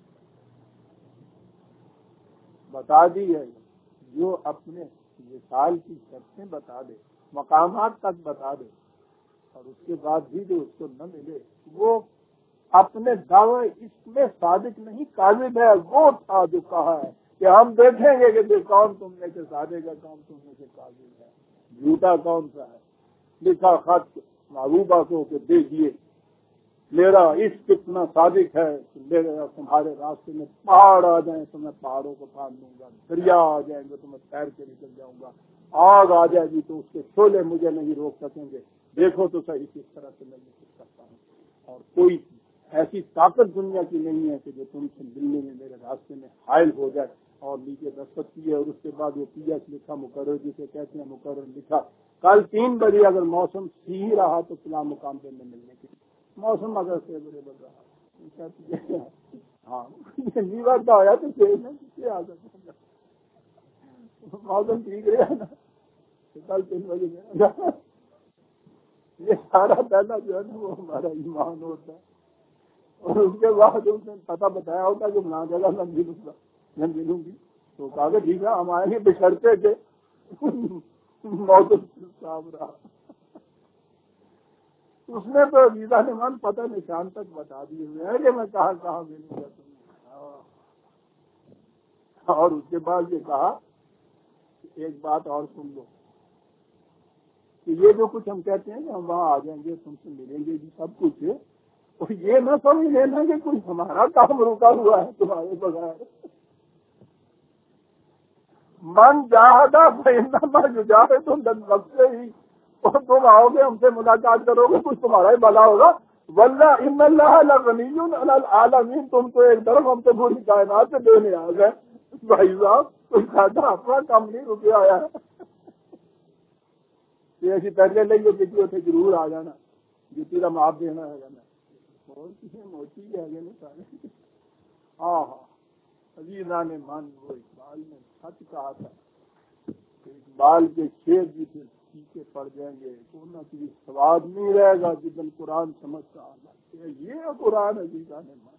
بتا دی ہے جو اپنے وصال کی شرطیں بتا دے، مقامات تک بتا دے، اور اس کے بعد بھی جو اس کو نہ ملے وہ اپنے دعوے اس میں صادق نہیں کاذب ہے۔ وہ تھا جو کہا ہے کہ ہم دیکھیں گے کہ کون تم میں سے صادق ہے، کون تم میں سے کاذب ہے، جھوٹا کون سا ہے۔ لکھا خط محبوبہ کو کہ دیکھیے میرا عشق کتنا صادق ہے کہ میرے تمہارے راستے میں پہاڑ آ جائیں تو میں پہاڑوں کو پھاڑ دوں گا، دریا آ جائیں گے تو میں تیر کے نکل جاؤں گا، آگ آ جائے گی تو اس کے شعلے مجھے نہیں روک سکیں گے، دیکھو تو صحیح کس طرح سے میں نکل سکتا ہوں، اور کوئی ایسی طاقت دنیا کی نہیں ہے کہ جو تم سے ملنے میں میرے راستے میں حائل ہو جائے۔ اور نیچے دستخط کیے اور اس کے بعد وہ پی ایس لکھا، مقرر جسے کہتے ہیں مقرر لکھا، کل تین بجے اگر موسم صحیح رہا تو فلاں مقام پہ میں ملنے کی، موسم اگر فیوریبل رہا ہاں نہیں بات ہوا تو کسی آ سکتا، موسم ٹھیک رہا نا کل تین بجے میں یہ سارا پہلا جو ہے نا وہ ہمارا ایمان ہوتا ہے، اور اس کے بعد اس نے پتہ بتایا ہوتا کہ فلاں جگہ میں ملوں گا، میں ملوں گی تو کہا کہ ٹھیک ہے ہم آئیں گے بشرطے کے موسم صاف رہا۔ اس نے تو ویزا نمان پتہ نشان تک بتا دیے ہوئے ہیں کہ میں کہاں کہاں ملوں گا تمہیں، اور اس کے بعد یہ کہا کہ ایک بات اور سن لو کہ یہ جو کچھ ہم کہتے ہیں کہ ہم وہاں آ جائیں گے تم سے ملیں گے جی سب کچھ، اور یہ نہ سمجھ لینا کہ کوئی ہمارا کام رکا ہوا ہے تمہارے بغیر، من جاہدہ فإنما یجاہد لنفسہ ہی، اور تم آؤ گے ہم سے ملاقات کرو گے کچھ تمہارا ہی بھلا ہوگا. واللہ ان اللہ لغنی عن العالمین، تم تو ایک طرف ہم سے پوری کائنات سے دینے آ گئے. بھائی صاحب کوئی کھاتا اپنا کم نہیں رکے آیا ہے. ایسی پہلے لے کے تھے ضرور آ جانا جتنی رم آپ دینا ہے جانا اور کسی موچی ہے گے نا سارے. ہاں ہاں عزیزان من، وہ اقبال نے سچ کہا تھا کہ اقبال کے شیر بھی پھر پیچھے پڑ جائیں گے تو نہ کسی سواد نہیں رہے گا جدن قرآن سمجھ کا آنا. یہ قرآن عزیزان من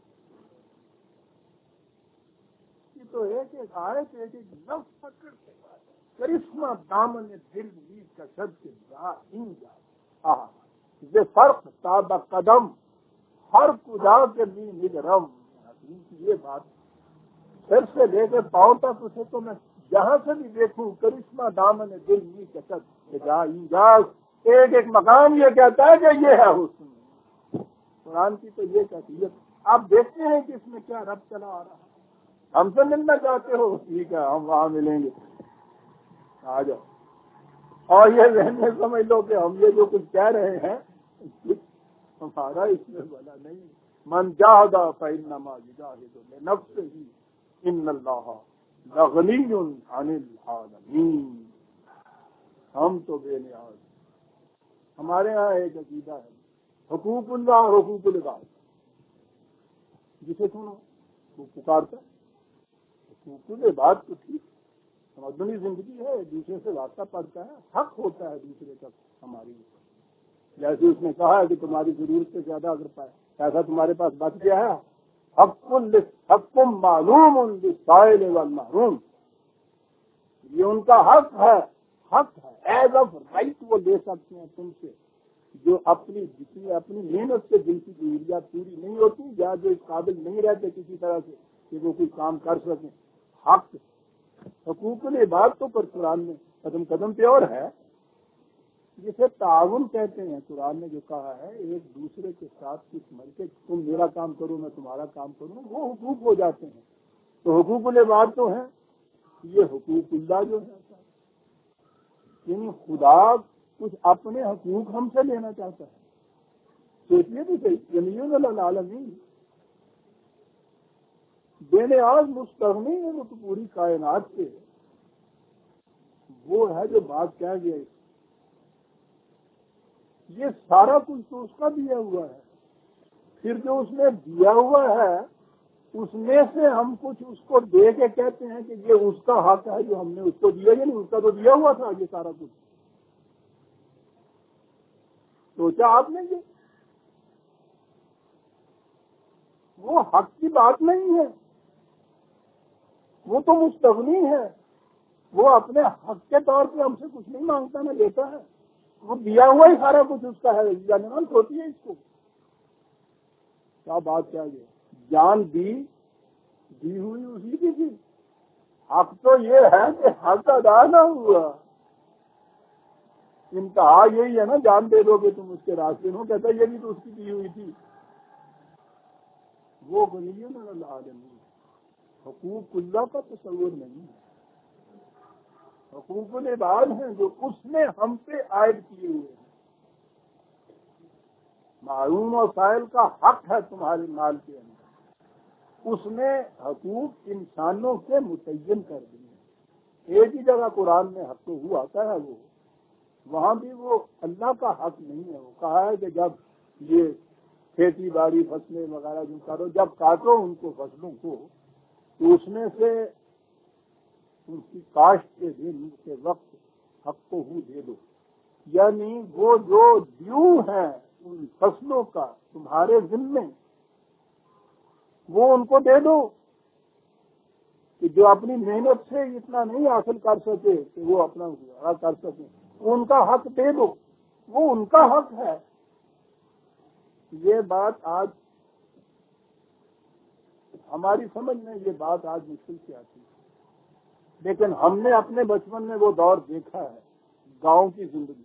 یہ تو ایک ایک آیت ایک ایک لفظ پکڑ کے کرشمہ دامن دل بھی کشد کے جا ان جا یہ فرق تابہ قدم ہر کجا کے بھی نگرم. یہ بات سر سے لے کے پاؤں تک اسے تو میں جہاں سے بھی دیکھوں کرشمہ دامن دل بھی کشد کے جا ان جا. ایک ایک مقام یہ کہتا ہے کہ یہ ہے حسن. قرآن کی تو یہ کیفیت. آپ دیکھتے ہیں کہ اس میں کیا رب چلا آ رہا ہے. ہم سے ملنا چاہتے ہو ٹھیک ہے ہم وہاں ملیں گے آ جاؤ. اور یہ ذہن میں سمجھ لو کہ ہم یہ جو کچھ کہہ رہے ہیں ہمارا اس میں بھلا نہیں. من جاہد فإنما یجاہد لنفسہ ان اللہ لغنی عن العالمین. ہم تو بے نیاز. ہمارے ہاں ایک عقیدہ ہے حقوق اللہ اور حقوق العباد. جسے سنو وہ پکارتا ہے حقوق العباد تو ٹھیک مدنی زندگی ہے دوسرے سے واسطہ پڑتا ہے حق ہوتا ہے دوسرے کا ہماری. جیسے اس نے کہا ہے کہ تمہاری ضرورت سے زیادہ اگر پائے ایسا تمہارے پاس بچ گیا ہے حق حق معلوم للسائل والمحروم. یہ ان کا حق ہے. حق ہے ایز آف رائٹ وہ لے سکتے ہیں تم سے جو اپنی جتنی اپنی محنت سے جن کی ضروریات پوری نہیں ہوتی یا جو اس قابل نہیں رہتے کسی طرح سے کہ وہ کوئی کام کر سکیں. حق حقوق العباد تو پر قرآن میں قدم قدم پہ اور ہے جسے تعاون کہتے ہیں. قرآن نے جو کہا ہے ایک دوسرے کے ساتھ کچھ مل کے تم میرا کام کرو میں تمہارا کام کروں وہ حقوق ہو جاتے ہیں. تو حقوق العباد تو ہیں. یہ حقوق اللہ جو ہے یعنی خدا کچھ اپنے حقوق ہم سے لینا چاہتا ہے. سوچیے بھی صحیح یمین العالمین بے نیاز مستغنی ہے وہ تو پوری کائنات سے وہ ہے جو بات کہہ گیا. یہ سارا کچھ تو اس کا دیا ہوا ہے. پھر جو اس نے دیا ہوا ہے اس میں سے ہم کچھ اس کو دے کے کہتے ہیں کہ یہ اس کا حق ہے جو ہم نے اس کو دیا. یعنی اس کا تو دیا ہوا تھا یہ سارا کچھ. سوچا آپ نے یہ وہ حق کی بات نہیں ہے. وہ تو مستغنی ہے. وہ اپنے حق کے طور پہ ہم سے کچھ نہیں مانگتا نہ لیتا ہے. وہ دیا ہوا ہی سارا کچھ اس کا ہے. جان ہوتی ہے اس کو کیا بات کیا گیا. جان دی دی ہوئی اسی کی تھی. حق تو یہ ہے کہ حق ادا نہ ہوا. انتہا یہی ہے نا جان دے دو گے تم اس کے راستے میں. کہتا یہ بھی تو اس کی دی ہوئی تھی. وہ غنی العالمین. حقوق اللہ کا تصور نہیں ہے. حقوق العباد ہیں جو اس نے ہم پہ عائد کیے ہوئے ہیں. معلوم و سائل کا حق ہے تمہارے مال کے اندر. اس نے حقوق انسانوں کے متعین کر دیے. ایک ہی جگہ قرآن میں حق ہوا آتا ہے وہ وہاں بھی وہ اللہ کا حق نہیں ہے. وہ کہا ہے کہ جب یہ کھیتی باڑی فصلیں وغیرہ جو کرو جب کاٹو ان کو فصلوں کو تو اس میں سے ان کی کاشت کے دن کے وقت حق کو ہو دے دو. یعنی وہ جو ڈیو ہے ان فصلوں کا تمہارے ذمے وہ ان کو دے دو کہ جو اپنی محنت سے اتنا نہیں حاصل کر سکے کہ وہ اپنا گزارا کر سکیں. ان کا حق دے دو. وہ ان کا حق ہے. یہ بات آج ہماری سمجھ میں یہ بات آج مشکل سے آتی ہے. لیکن ہم نے اپنے بچپن میں وہ دور دیکھا ہے. گاؤں کی زندگی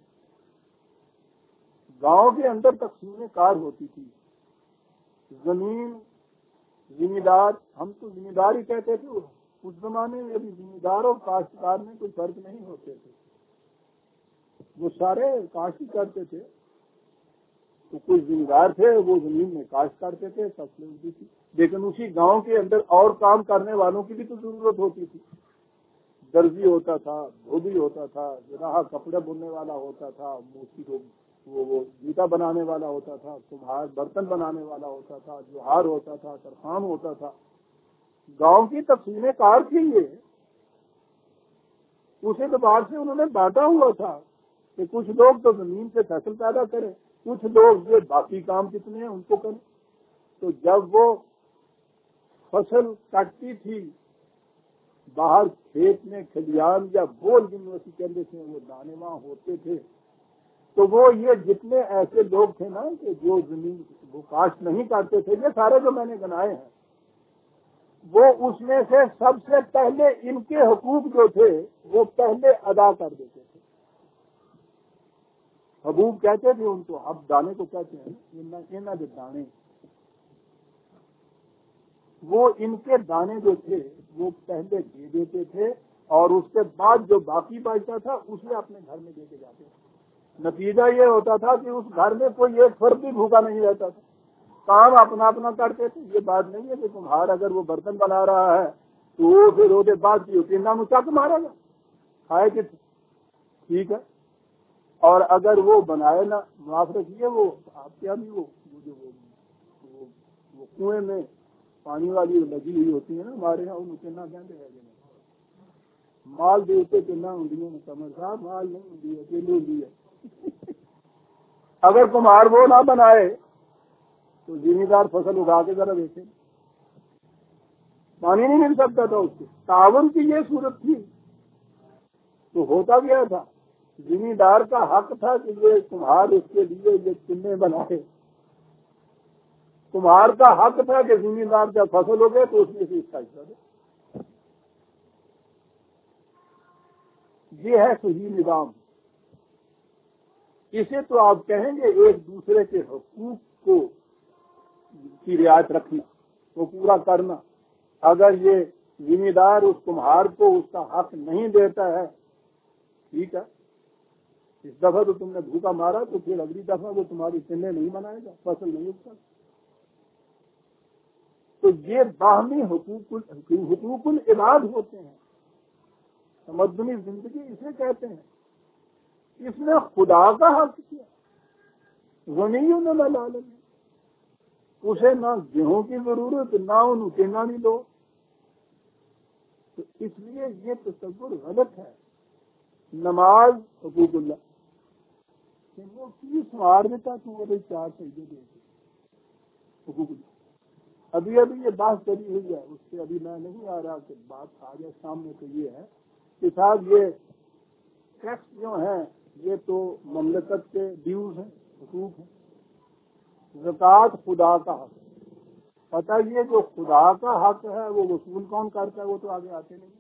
گاؤں کے اندر تقسیم کار ہوتی تھی. زمین ذمہ دار ہم تو ذمہ دار ہی کہتے تھے اس زمانے میں ابھی زمیندار اور کاشتکار میں کوئی فرق نہیں ہوتے تھے، وہ سارے کاشت ہی کرتے تھے. تو کچھ زمیندار تھے وہ زمین میں کاشت کرتے تھے، فصلیں ہوتی تھی، لیکن اسی گاؤں کے اندر اور کام کرنے والوں کی بھی تو ضرورت ہوتی تھی. درزی ہوتا تھا، دھوبی ہوتا تھا، جراح کپڑے بننے والا ہوتا تھا، موسی کو وہ وہ جوتا بنانے والا ہوتا تھا، کمہار برتن بنانے والا ہوتا تھا، جوہار ہوتا تھا، ترخان ہوتا تھا. گاؤں کی تقسیم کار تھی یہ. اس اعتبار سے انہوں نے بانٹا ہوا تھا کہ کچھ لوگ تو زمین سے فصل پیدا کریں، کچھ لوگ جو باقی کام کتنے ہیں ان کو کریں. تو جب وہ فصل کٹتی تھی باہر کھیت میں کھلیان یا بول جن میں کہتے تھے وہ دانے وہاں ہوتے تھے، تو وہ یہ جتنے ایسے لوگ تھے نا کہ جو زمین وہ کاشت نہیں کرتے تھے، یہ سارے جو میں نے گنائے ہیں، وہ اس میں سے سب سے پہلے ان کے حقوق جو تھے وہ پہلے ادا کر دیتے تھے. حبوب کہتے تھے ان کو، اب دانے کو کہتے ہیں نا جو دانے، وہ ان کے دانے جو تھے وہ پہلے دے دیتے تھے اور اس کے بعد جو باقی بچتا تھا اسے اپنے گھر میں دے کے جاتے تھے. نتیجہ یہ ہوتا تھا کہ اس گھر میں کوئی ایک فرد بھی بھوکا نہیں رہتا تھا، کام اپنا اپنا کرتے تھے. یہ بات نہیں ہے کہ تمہار اگر وہ برتن بنا رہا ہے تو وہ پھر روتے بعد کی ہوتی نہ چک مارے گا، کھائے کہ ٹھیک ہے، اور اگر وہ بنائے نہ معاف رکھیے وہ آپ کیا بھی وہ وہ کنویں میں پانی والی لگی ہوئی ہوتی ہے نا ہمارے یہاں، ان کے نہ کہتے ہیں مال دیتے کہ نہ ہوں سمجھ صاحب مال نہیں ہوں اکیلے ہوئی ہے. اگر کمہار وہ نہ بنائے تو زمیندار فصل اگا کے ذرا دیکھے، پانی نہیں مل سکتا تھا. اس کو تعاون کی یہ صورت تھی. تو ہوتا کیا تھا، زمیندار کا حق تھا کہ یہ کمہار اس کے لیے یہ چنے بنائے، کمہار کا حق تھا کہ زمیندار جب فصل ہو گئے تو اس میں سے اس کا حصہ دے. یہ ہے صحیح نظام. اسے تو آپ کہیں گے ایک دوسرے کے حقوق کو کی رعایت رکھنا، وہ پورا کرنا. اگر یہ زمیندار اس کمہار کو اس کا حق نہیں دیتا ہے، ٹھیک ہے، اس دفعہ تو تم نے بھوکا مارا تو پھر اگلی دفعہ وہ تمہاری چنے نہیں بنائے گا، فصل نہیں اگتا. تو یہ باہمی حقوق حقوق العباد ہوتے ہیں. تمدنی زندگی اسے کہتے ہیں. اس نے خدا کا حق کیا، غنیوں نے ملال اسے نہ گیہوں کی ضرورت نہ ان کینانی دو. تو اس لیے یہ تصور غلط ہے. نماز حقوق اللہ کہ وہ کس مار دیتا تو وہ چار سجدے دے حقوق اللہ. ابھی ابھی یہ بات کری ہوئی ہے، اس سے ابھی میں نہیں آ رہا کہ بات آ جائے سامنے. تو یہ ہے کہ صاحب یہ ٹیکس جو ہیں یہ تو مملکت کے ڈیوز ہیں، حقوق ہیں. زکوٰۃ خدا کا حق ہے. پتہ یہ جو خدا کا حق ہے وہ وصول کون کرتا ہے، وہ تو آگے آتے نہیں.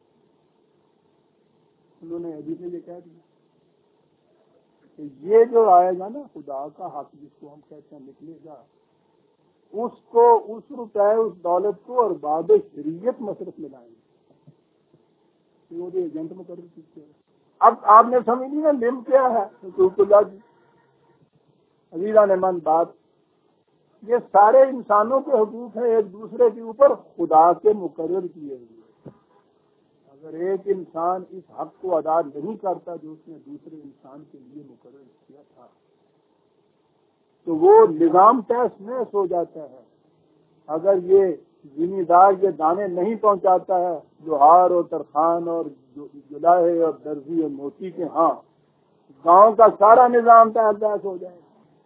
انہوں نے ابھی سے یہ کہہ دیا کہ یہ جو آئے گا نا خدا کا حق جس کو ہم کہتے ہیں نکلے گا، اس کو اس روپے اس دولت کو اور باب شریعت مصرف میں لائیں گے. وہ ایجنٹ مقرر کیتے ہیں. اب آپ نے سمجھ لی نا لم کیا ہے حقوق اللہ کی. عزیزان من بات، یہ سارے انسانوں کے حقوق ہیں ایک دوسرے کے اوپر خدا کے مقرر کیے ہوئے. اگر ایک انسان اس حق کو ادا نہیں کرتا جو اس نے دوسرے انسان کے لیے مقرر کیا تھا تو وہ نظام تحس نحس ہو جاتا ہے. اگر یہ زمیندار یہ دانے نہیں پہنچاتا ہے جوہار اور ترخان اور جلاہے اور درزی اور موتی کے ہاں، گاؤں کا سارا نظام تحس نحس ہو جائے گا.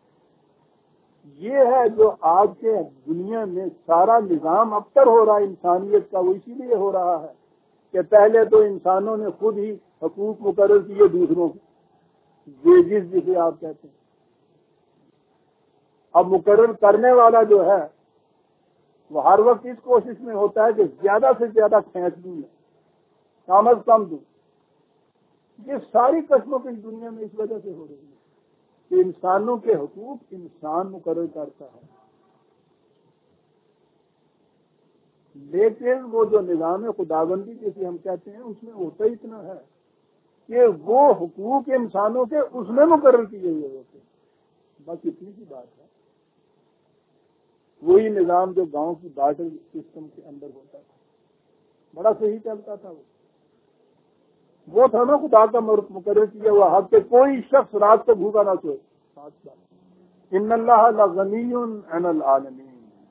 یہ ہے جو آج کے دنیا میں سارا نظام ابتر ہو رہا ہے انسانیت کا. وہ اسی لیے ہو رہا ہے کہ پہلے تو انسانوں نے خود ہی حقوق مقرر کیے دوسروں کو، ویجز جسے آپ کہتے ہیں. اب مقرر کرنے والا جو ہے وہ ہر وقت اس کوشش میں ہوتا ہے کہ زیادہ سے زیادہ کھینچ دوں میں، کم از کم دوں. یہ ساری قسموں کی دنیا میں اس وجہ سے ہو رہی ہے کہ انسانوں کے حقوق انسان مقرر کرتا ہے. لیکن وہ جو نظام خداوندی جسے ہم کہتے ہیں اس میں ہوتا ہی اتنا ہے کہ وہ حقوق انسانوں کے اس میں مقرر کیے ہوئے ہوتے ہیں، بس اتنی سی بات ہے۔ وہی نظام جو گاؤں کی بارٹر سسٹم کے اندر ہوتا تھا بڑا صحیح چلتا تھا، وہ وہ تھا نا خدا کا مقرر کیا ہوا حق کہ کوئی شخص رات کو بھوکا نہ سوئے۔ ان اللہ لغنی عن العالمین۔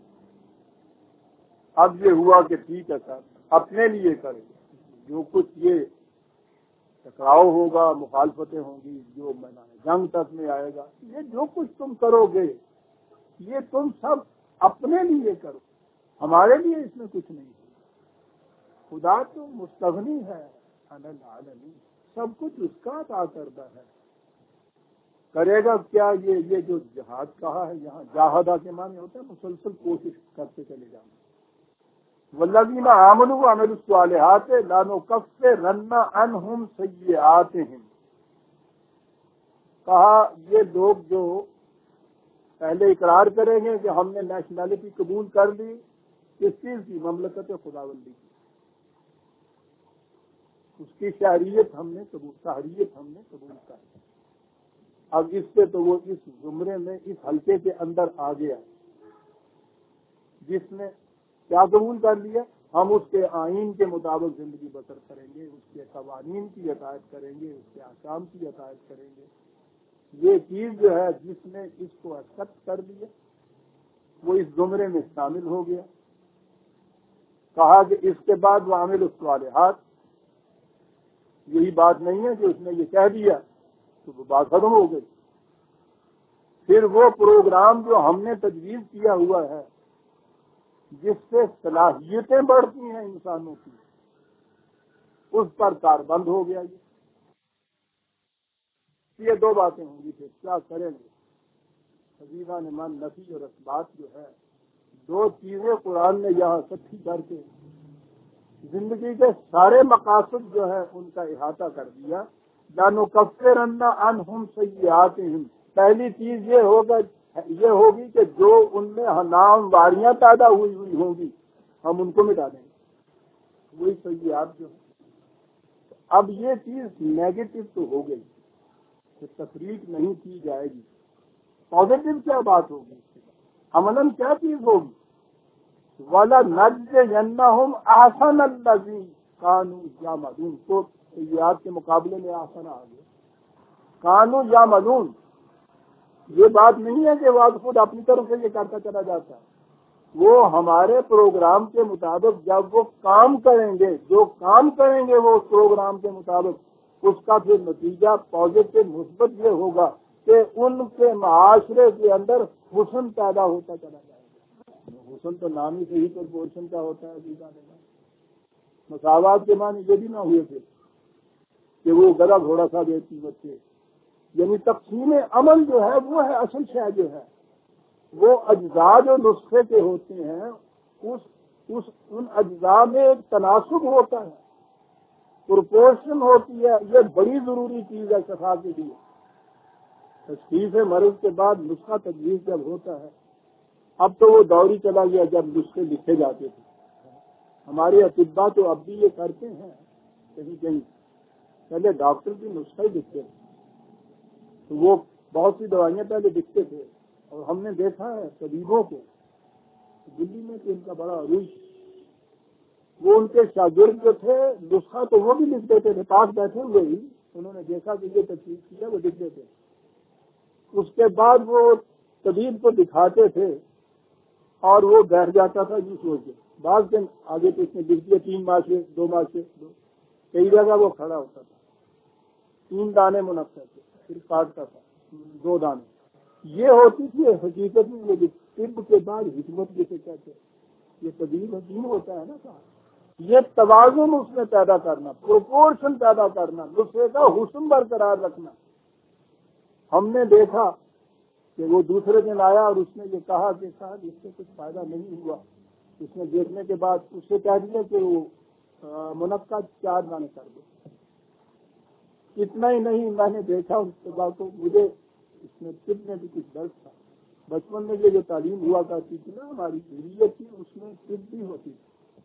اب یہ ہوا کہ ٹھیک ہے سر اپنے لیے کریں، جو کچھ یہ ٹکراؤ ہوگا، مخالفتیں ہوں گی، جو میدان جنگ تک میں آئے گا، یہ جو کچھ تم کرو گے یہ تم سب اپنے لیے کرو، ہمارے لیے اس میں کچھ نہیں ہے۔ خدا تو مستغنی ہے عن العالمین، سب کچھ اس کا عطا کردہ ہے۔ کرے گا کیا؟ یہ یہ جو جہاد کہا ہے یہاں جاہدہ کے معنی ہوتا ہے مسلسل کوشش کرتے چلے جانا۔ والذین آمنوا وعملوا الصالحات لنکفرن عنہم سیئاتہم، کہا یہ لوگ جو پہلے اقرار کریں گے کہ ہم نے نیشنلٹی قبول کر لی، کس چیز کی؟ مملکت خداوندی کی، اس کی شہریت ہم نے قبول شہریت ہم نے قبول کر لی۔ اب اس سے تو وہ اس زمرے میں اس حلقے کے اندر آ گیا جس نے کیا قبول کر لیا؟ ہم اس کے آئین کے مطابق زندگی بسر کریں گے، اس کے قوانین کی اطاعت کریں گے، اس کے احکام کی اطاعت کریں گے۔ یہ چیز جو ہے جس نے اس کو ایکسپٹ کر دیا وہ اس زمرے میں شامل ہو گیا۔ کہا کہ اس کے بعد وعملوا الصالحات، یہی بات نہیں ہے کہ اس نے یہ کہہ دیا تو وہ بات ختم ہو گئی۔ پھر وہ پروگرام جو ہم نے تجویز کیا ہوا ہے جس سے صلاحیتیں بڑھتی ہیں انسانوں کی، اس پر کاربند ہو گیا۔ یہ دو باتیں ہوں گی، پھر کیا کریں گے؟ عزیزان من، نفی اور اثبات جو ہے دو چیزیں قرآن نے یہاں اکٹھی کر کے زندگی کے سارے مقاصد جو ہے ان کا احاطہ کر دیا۔ لنکفرن عنہم سیئاتہم، پہلی چیز یہ ہوگا یہ ہوگی کہ جو ان میں نامواریاں پیدا ہوئی ہوئی ہوں گی ہم ان کو مٹا دیں گے، وہی سیئات جو ہے۔ اب یہ چیز نیگیٹو تو ہو گئی کہ تفریق نہیں کی جائے گی، پازیٹو کیا بات ہوگی؟ عملاً کیا چیز ہوگی؟ وَلَنَجْزِيَنَّهُمْ أَحْسَنَ الَّذِي كَانُوا يَعْمَلُونَ، تو سیئات کے مقابلے میں آسان آ گیا۔ کانو یعملون، یہ بات نہیں ہے کہ وہ خود اپنی طرف سے یہ کرتا چلا جاتا ہے، وہ ہمارے پروگرام کے مطابق جب وہ کام کریں گے، جو کام کریں گے وہ اس پروگرام کے مطابق، اس کا پھر نتیجہ پازیٹو مثبت یہ ہوگا کہ ان کے معاشرے کے اندر حسن پیدا ہوتا چلا جائے گا۔ حسن تو نام ہی صحیح پرپورشن کا ہوتا ہے۔ مساوات کے معنی یہ بھی نہ ہوئے تھے کہ وہ گدا گھوڑا سا دیتی بچے، یعنی تقسیم عمل جو ہے وہ ہے اصل شے جو ہے، وہ اجزاء جو نسخے کے ہوتے ہیں اس اس ان اجزاء میں ایک تناسب ہوتا ہے، پروپورشن ہوتی ہے۔ یہ بڑی ضروری چیز ہے شفا کے لیے۔ تشخیص مرض کے بعد نسخہ تجویز جب ہوتا ہے، اب تو وہ دور ہی چلا گیا جب نسخے لکھے جاتے تھے۔ ہمارے اطباء تو اب بھی یہ کرتے ہیں کہیں کہیں، پہلے ڈاکٹر بھی نسخہ ہی لکھتے تھے، تو وہ بہت سی دوائیاں پہلے لکھتے تھے، اور ہم نے دیکھا ہے طبیبوں کو دلی میں تو ان کا بڑا عروج، وہ ان کے شاگرد جو تھے نسخہ تو وہ بھی لکھ دیتے تھے، پاس بیٹھے ہوئے ہی انہوں نے دیکھا کہ یہ تجویز کیا وہ لکھ دیتے، اس کے بعد وہ طبیب کو دکھاتے تھے اور وہ بیٹھ جاتا تھا یوں سوچ کے، بعض دن آگے تو اس نے لکھ دیا تین ماہ سے دو ماہ سے، کئی جگہ وہ کھڑا ہوتا تھا، تین دانے منقطع تھے پھر کاٹتا تھا دو دانے۔ یہ ہوتی تھی حقیقت میں یہ طب کے بعد حکمت جسے کہتے ہیں، یہ طبیب حکیم ہوتا ہے نا صاحب، یہ توازن اس میں پیدا کرنا، پروپورشن پیدا کرنا، نسخے کا حسن برقرار رکھنا۔ ہم نے دیکھا کہ وہ دوسرے دن آیا اور اس نے یہ کہا کہ صاحب اس سے کچھ فائدہ نہیں ہوا، اس نے دیکھنے کے بعد اس سے کہہ دیا کہ وہ منقطع چار دانے کر دو۔ اتنا ہی نہیں، میں نے دیکھا اس کے بعد تو مجھے اس میں طب میں بھی کچھ درد تھا، بچپن میں یہ جو تعلیم ہوا کرتی تھی نا ہماری ضروریت تھی، اس میں طب بھی ہوتی تھی،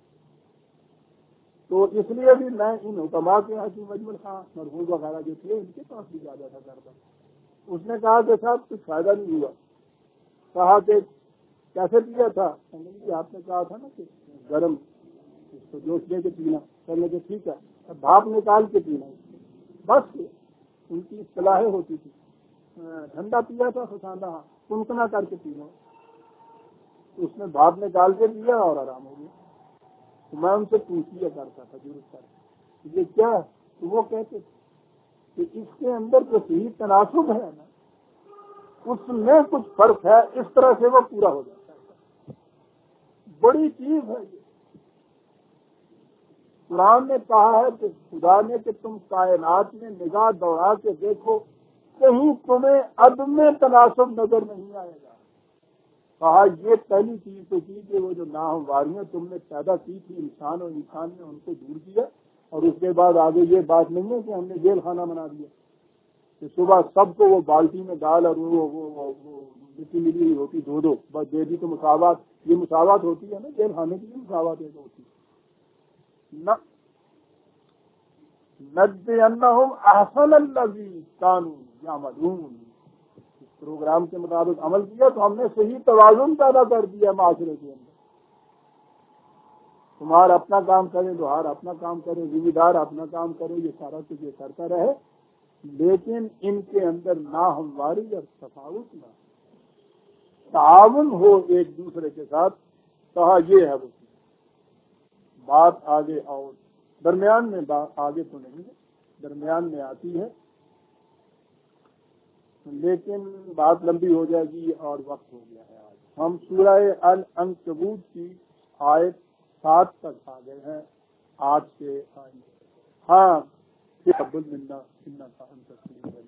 تو اس لیے بھی میں ان حکما کے حکیم اجمل خان مرحوم وغیرہ جو تھے ان کے پاس بھی زیادہ تھا کرتا. اس نے کہا کہ صاحب کچھ فائدہ نہیں ہوا. کہا کہ کیسے پیا تھا؟ آپ نے کہا تھا نا کہ گرم اس کو جوش دے کے پینا. کہنے کہ ٹھیک ہے بھاپ نکال کے پینا. بس ان کی اصطلاحیں ہوتی تھی. ٹھنڈا پیا تھا خساندہ کنکنا کر کے پینا. اس نے بھاپ نکال کے پیا اور آرام ہو گیا. تو میں ان سے پوچھ لیا کرتا تھا ضرورت کر یہ کیا ہے؟ تو وہ کہتے کہ اس کے اندر جو صحیح تناسب ہے نا اس میں کچھ فرق ہے, اس طرح سے وہ پورا ہو جاتا ہے. بڑی چیز ہے یہ. قرآن نے کہا ہے کہ خدا نے کہ تم کائنات میں نگاہ دوڑا کے دیکھو کہیں تمہیں عدم تناسب نظر نہیں آئے گا. کہا یہ پہلی چیز تو کی کہ وہ جو ناہمواریاں تم نے پیدا کی تھی انسان اور انسان نے ان کو دور کیا, اور اس کے بعد آگے یہ بات نہیں ہے کہ ہم نے جیل خانہ بنا دیا کہ صبح سب کو وہ بالٹی میں ڈال اور وہ مٹی ملی ہوئی ہوتی دو دو بس دے دی تو مساوات. یہ مساوات ہوتی ہے نا جیل خانے کی مساوات ہے ہوتی نہ نَنَبِّئَنَّهُمْ أَحْسَنَ الَّذِي كَانُوا يَعْمَلُونَ. اس پروگرام کے مطابق عمل کیا تو ہم نے صحیح توازن پیدا کر دیا معاشرے کے اندر. تمہارا اپنا کام کرے, لوہار اپنا کام کرے, ذمہ دار اپنا کام کرے, یہ سارا کچھ یہ کرتا رہے, لیکن ان کے اندر ناہمواری اور تفاوت نہ تعاون ہو ایک دوسرے کے ساتھ. کہا یہ ہے وہ بات آگے اور درمیان میں بات آگے تو نہیں ہے, درمیان میں آتی ہے, لیکن بات لمبی ہو جائے گی اور وقت ہو گیا ہے. آج ہم سورہ العنکبوت کی آیت سات تک آ گئے ہیں. آج سے ہاں تقبل منا انک انت السمیع العلیم.